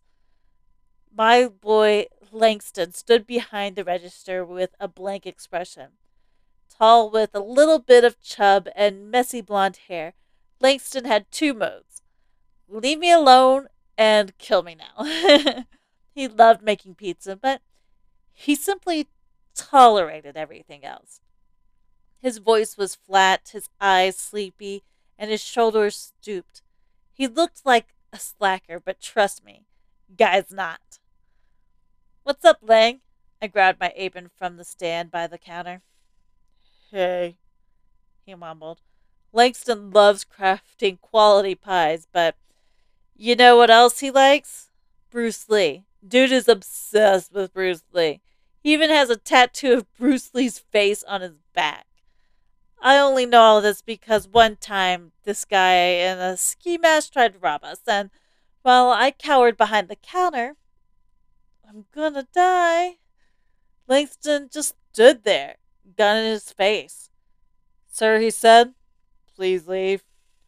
My boy Langston stood behind the register with a blank expression. Tall with a little bit of chub and messy blonde hair, Langston had two modes: leave me alone and kill me now. He loved making pizza, but he simply tolerated everything else. His voice was flat, his eyes sleepy, and his shoulders stooped. He looked like a slacker, but trust me, guy's not. What's up, Lang? I grabbed my apron from the stand by the counter. Hey, he mumbled. Langston loves crafting quality pies, but you know what else he likes? Bruce Lee. Dude is obsessed with Bruce Lee. He even has a tattoo of Bruce Lee's face on his back. I only know all this because one time this guy in a ski mask tried to rob us, and while I cowered behind the counter, I'm gonna die, Langston just stood there, gun in his face. Sir, he said, please leave.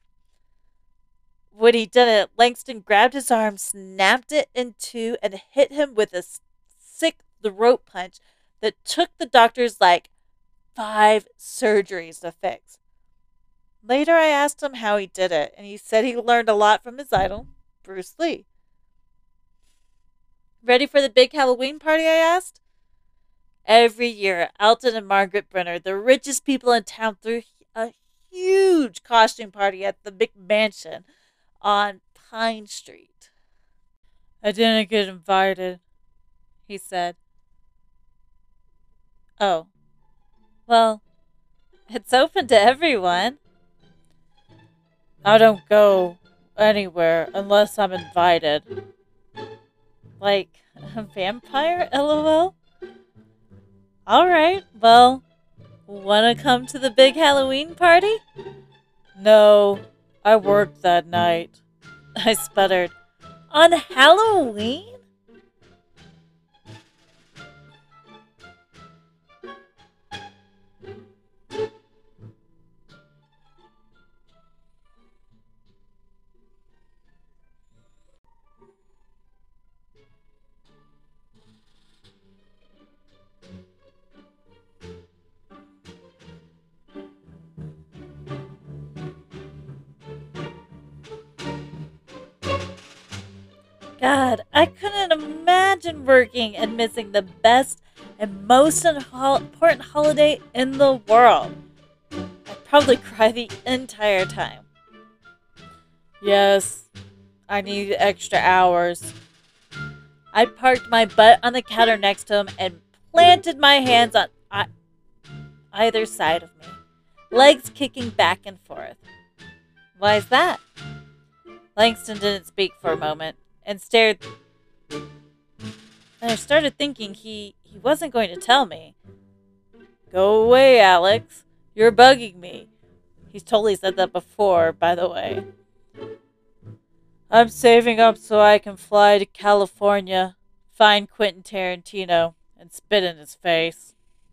When he did it, Langston grabbed his arm, snapped it in two, and hit him with a sick throat punch that took the doctors like five surgeries to fix. Later, I asked him how he did it, and he said he learned a lot from his idol, Bruce Lee. Ready for the big Halloween party, I asked? Every year, Elton and Margaret Brenner, the richest people in town, threw a huge costume party at the McMansion on Pine Street. I didn't get invited, he said. Oh. Well, it's open to everyone. I don't go anywhere unless I'm invited. Like a vampire, lol? Alright, well, wanna come to the big Halloween party? No, I worked that night. I sputtered. On Halloween? God, I couldn't imagine working and missing the best and most important holiday in the world. I'd probably cry the entire time. Yes, I need extra hours. I parked my butt on the counter next to him and planted my hands on I- either side of me, legs kicking back and forth. Why is that? Langston didn't speak for a moment and stared. And I started thinking he, he wasn't going to tell me. Go away, Alex. You're bugging me. He's totally said that before, by the way. I'm saving up so I can fly to California, find Quentin Tarantino, and spit in his face.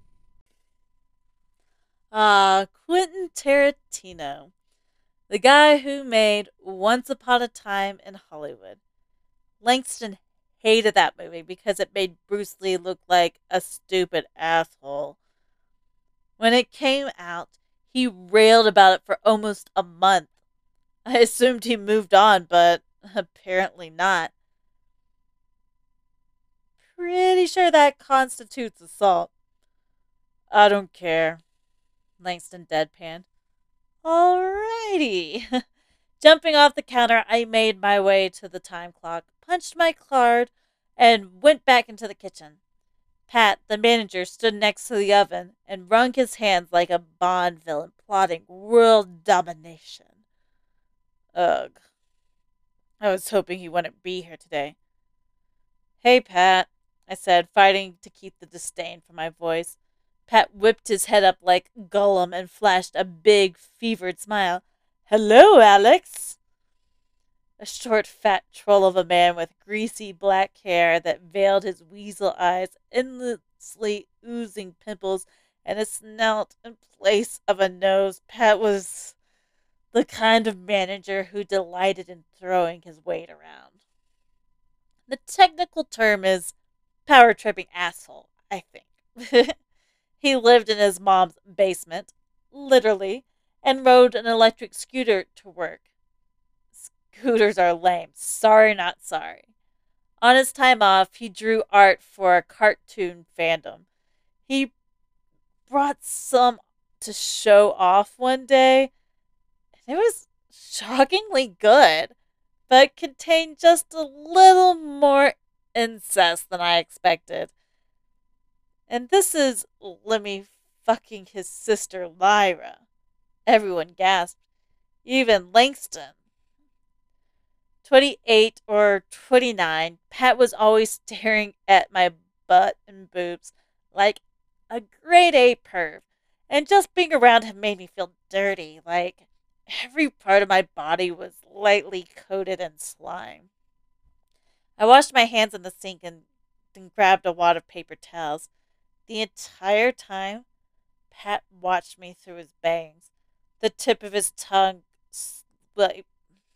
Ah, Quentin Tarantino. The guy who made Once Upon a Time in Hollywood. Langston hated that movie because it made Bruce Lee look like a stupid asshole. When it came out, he railed about it for almost a month. I assumed he moved on, but apparently not. Pretty sure that constitutes assault. I don't care, Langston deadpanned. Alrighty. Jumping off the counter, I made my way to the time clock, punched my card, and went back into the kitchen. Pat, the manager, stood next to the oven and wrung his hands like a Bond villain plotting world domination. Ugh. I was hoping he wouldn't be here today. Hey, Pat, I said, fighting to keep the disdain from my voice. Pat whipped his head up like Gollum and flashed a big, fevered smile. Hello, Alex! A short, fat troll of a man with greasy black hair that veiled his weasel eyes, endlessly oozing pimples, and a snout in place of a nose. Pat was the kind of manager who delighted in throwing his weight around. The technical term is power-tripping asshole, I think. He lived in his mom's basement, literally, and rode an electric scooter to work. Scooters are lame. Sorry, not sorry. On his time off, he drew art for a cartoon fandom. He brought some to show off one day, and it was shockingly good, but contained just a little more incest than I expected. And this is Lemmy fucking his sister Lyra. Everyone gasped. Even Langston. Twenty-eight or twenty-nine, Pat was always staring at my butt and boobs like a grade A perv. And just being around him made me feel dirty, like every part of my body was lightly coated in slime. I washed my hands in the sink and then grabbed a wad of paper towels. The entire time, Pat watched me through his bangs, the tip of his tongue swipe,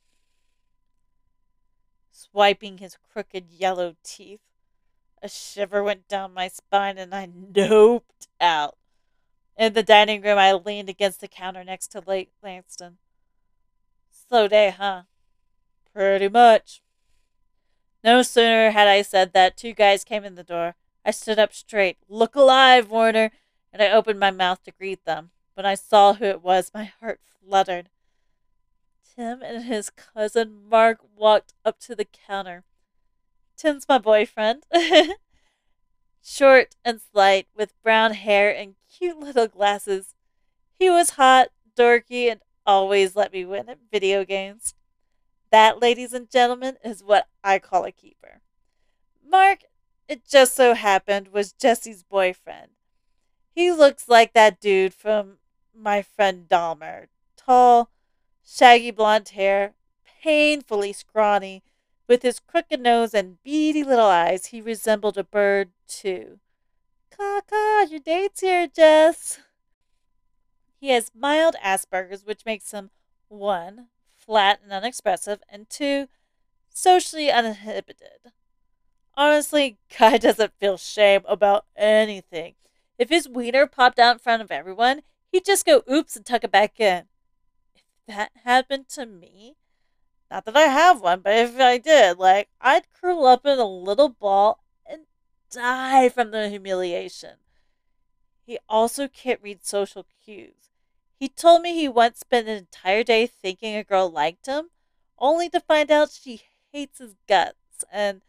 swiping his crooked yellow teeth. A shiver went down my spine and I noped out. In the dining room, I leaned against the counter next to Lake Langston. Slow day, huh? Pretty much. No sooner had I said that, two guys came in the door. I stood up straight. Look alive, Warner! And I opened my mouth to greet them. When I saw who it was, my heart fluttered. Tim and his cousin Mark walked up to the counter. Tim's my boyfriend. Short and slight, with brown hair and cute little glasses. He was hot, dorky, and always let me win at video games. That, ladies and gentlemen, is what I call a keeper. Mark, it just so happened, was Jesse's boyfriend. He looks like that dude from My Friend Dahmer. Tall, shaggy blonde hair, painfully scrawny. With his crooked nose and beady little eyes, he resembled a bird, too. Caw-caw, your date's here, Jess. He has mild Asperger's, which makes him, one, flat and unexpressive, and two, socially uninhibited. Honestly, Guy doesn't feel shame about anything. If his wiener popped out in front of everyone, he'd just go oops and tuck it back in. If that happened to me, not that I have one, but if I did, like, I'd curl up in a little ball and die from the humiliation. He also can't read social cues. He told me he once spent an entire day thinking a girl liked him, only to find out she hates his guts, and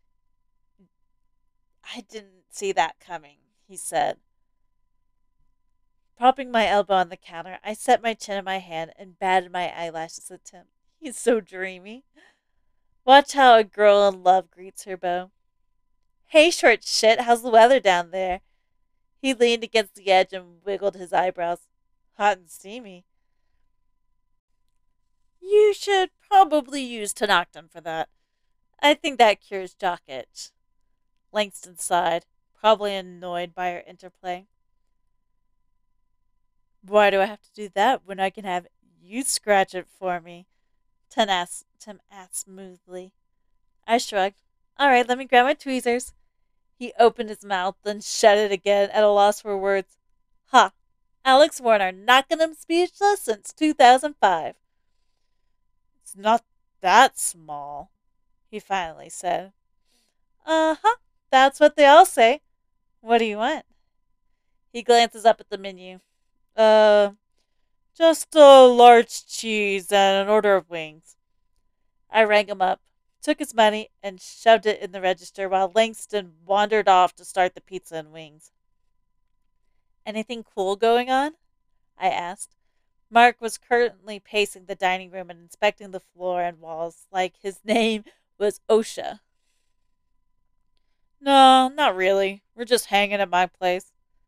I didn't see that coming, he said. Propping my elbow on the counter, I set my chin in my hand and batted my eyelashes at Tim. He's so dreamy. Watch how a girl in love greets her beau. Hey, short shit, how's the weather down there? He leaned against the edge and wiggled his eyebrows. Hot and steamy. You should probably probably use Tenoctin for that. I think that cures jock itch. Langston sighed, probably annoyed by her interplay. Why do I have to do that when I can have you scratch it for me? Tim asked, Tim asked smoothly. I shrugged. All right, let me grab my tweezers. He opened his mouth, then shut it again, at a loss for words. Ha! Alex Warner, knocking him speechless since two thousand five. It's not that small, he finally said. Uh-huh, that's what they all say. What do you want? He glances up at the menu. Uh, just a large cheese and an order of wings. I rang him up, took his money, and shoved it in the register while Langston wandered off to start the pizza and wings. Anything cool going on? I asked. Mark was currently pacing the dining room and inspecting the floor and walls like his name was OSHA. No, not really. We're just hanging at my place.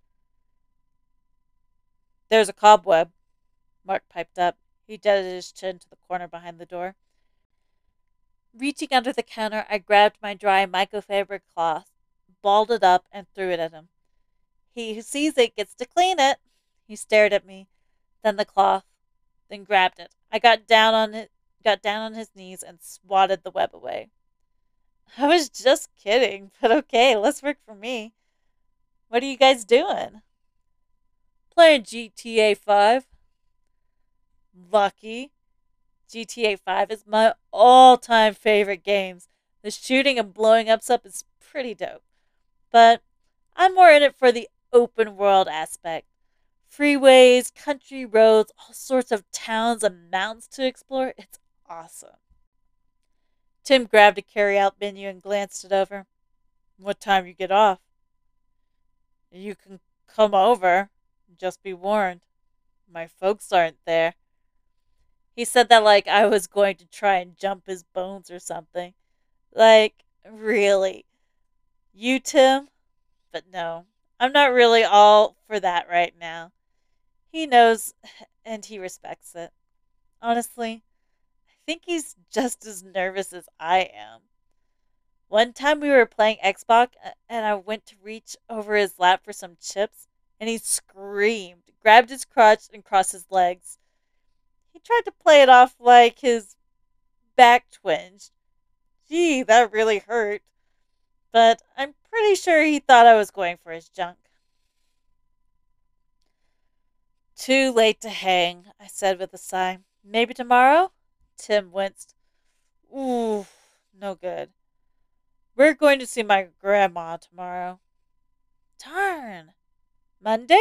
There's a cobweb, Mark piped up. He jetted his chin to the corner behind the door. Reaching under the counter, I grabbed my dry microfiber cloth, balled it up, and threw it at him. He who sees it gets to clean it. He stared at me, then the cloth, then grabbed it. I got down on it, got down on his knees and swatted the web away. I was just kidding, but okay, let's work for me. What are you guys doing? Playing G T A five. Lucky. G T A five is my all-time favorite games. The shooting and blowing up stuff is pretty dope. But I'm more in it for the open world aspect. Freeways, country roads, all sorts of towns and mountains to explore. It's awesome. Tim grabbed a carry-out menu and glanced it over. What time you get off? You can come over. Just be warned. My folks aren't there. He said that like I was going to try and jump his bones or something. Like, really? You, Tim? But no, I'm not really all for that right now. He knows, and he respects it. Honestly, I think he's just as nervous as I am. One time we were playing Xbox, and I went to reach over his lap for some chips, and he screamed, grabbed his crotch, and crossed his legs. He tried to play it off like his back twinged. Gee, that really hurt. But I'm pretty sure he thought I was going for his junk. Too late to hang, I said with a sigh. Maybe tomorrow? Tim winced. Ooh, no good. We're going to see my grandma tomorrow. Darn. Monday?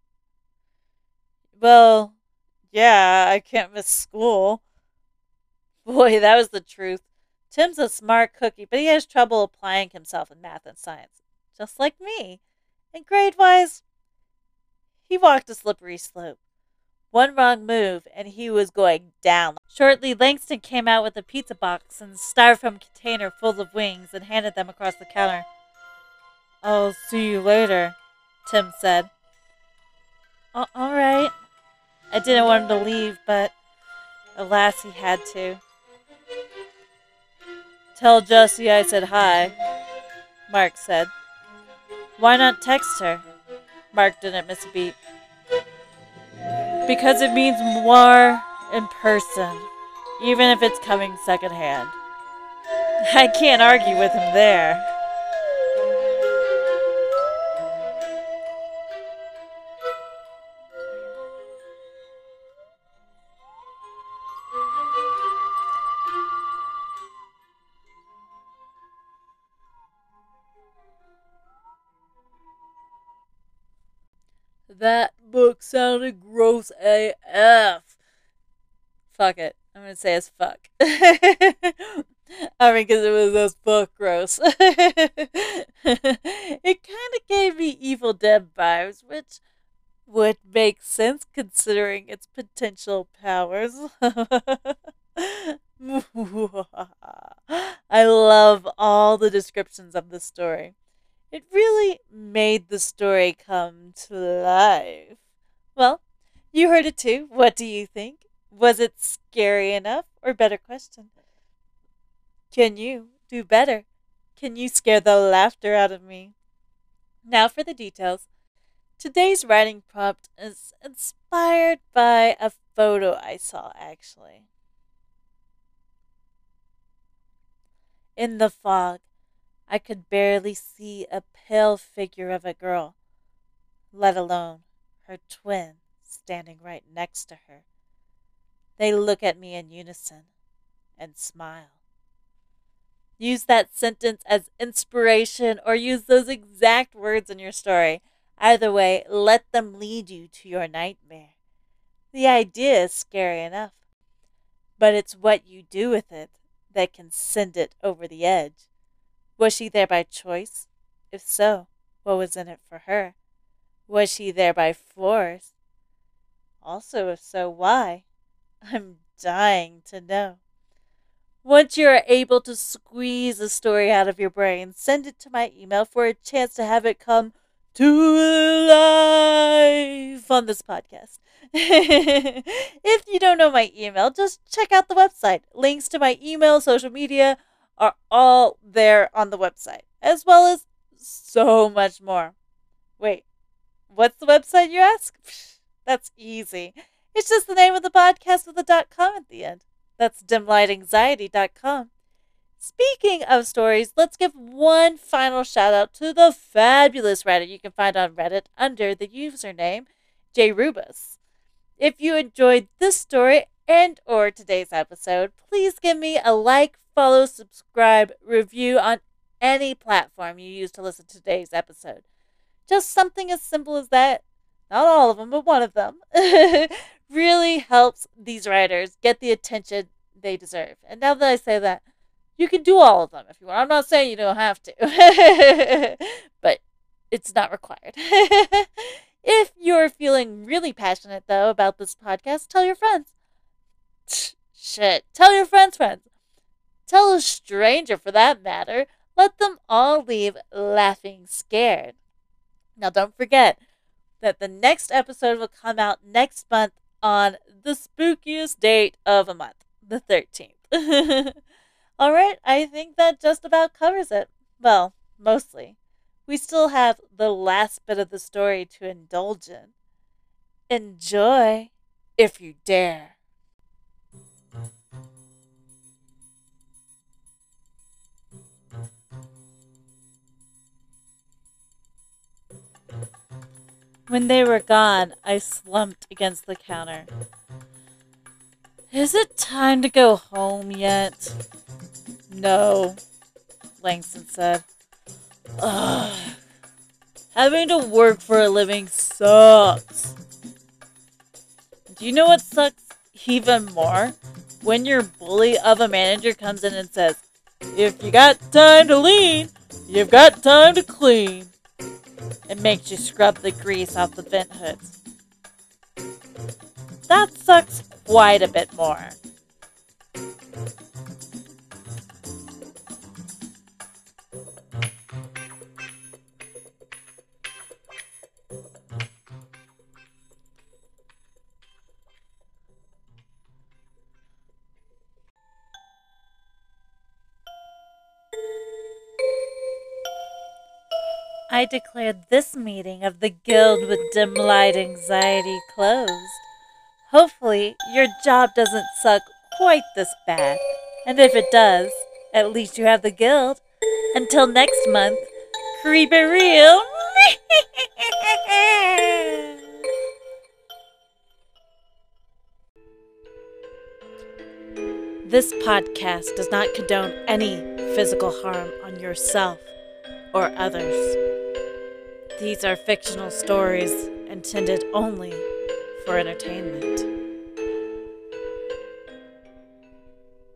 Well, yeah, I can't miss school. Boy, that was the truth. Tim's a smart cookie, but he has trouble applying himself in math and science. Just like me. And grade-wise, he walked a slippery slope. One wrong move, and he was going down. Shortly, Langston came out with a pizza box and styrofoam container full of wings and handed them across the counter. I'll see you later, Tim said. All right. I didn't want him to leave, but alas, he had to. Tell Jessie I said hi, Mark said. Why not text her? Mark didn't miss a beat. Because it means more in person, even if it's coming secondhand. I can't argue with him there. That book sounded gross A F. Fuck it. I'm going to say it's fuck. I mean, because it was this book gross. It kind of gave me Evil Dead vibes, which would make sense considering its potential powers. I love all the descriptions of this story. It really made the story come to life. Well, you heard it too. What do you think? Was it scary enough? Or better question, can you do better? Can you scare the laughter out of me? Now for the details. Today's writing prompt is inspired by a photo I saw, actually. In the fog, I could barely see a pale figure of a girl, let alone her twin standing right next to her. They look at me in unison and smile. Use that sentence as inspiration or use those exact words in your story. Either way, let them lead you to your nightmare. The idea is scary enough, but it's what you do with it that can send it over the edge. Was she there by choice? If so, what was in it for her? Was she there by force? Also, if so, why? I'm dying to know. Once you are able to squeeze a story out of your brain, send it to my email for a chance to have it come to life on this podcast. If you don't know my email, just check out the website. Links to my email, social media are all there on the website, as well as so much more. Wait, what's the website, you ask? That's easy. It's just the name of the podcast with a dot com at the end. That's dim light anxiety dot com. Speaking of stories, let's give one final shout out to the fabulous writer you can find on Reddit under the username JRubus. If you enjoyed this story and or today's episode, please give me a like, follow, subscribe, review on any platform you use to listen to today's episode. Just something as simple as that, not all of them, but one of them, really helps these writers get the attention they deserve. And now that I say that, you can do all of them if you want. I'm not saying you don't have to, but it's not required. If you're feeling really passionate, though, about this podcast, tell your friends. Shit, tell your friends' friends. Tell a stranger, for that matter. Let them all leave laughing scared. Now, don't forget that the next episode will come out next month on the spookiest date of a month, the thirteenth. Alright, I think that just about covers it. Well, mostly. We still have the last bit of the story to indulge in. Enjoy, if you dare. When they were gone, I slumped against the counter. Is it time to go home yet? No, Langston said. Ugh. Having to work for a living sucks. Do you know what sucks even more? When your bully of a manager comes in and says, if you got time to lean, you've got time to clean. It makes you scrub the grease off the vent hoods. That sucks quite a bit more. I declared this meeting of the Guild with Dim Light Anxiety closed. Hopefully, your job doesn't suck quite this bad. And if it does, at least you have the Guild. Until next month, creep it real. This podcast does not condone any physical harm on yourself or others. These are fictional stories intended only for entertainment.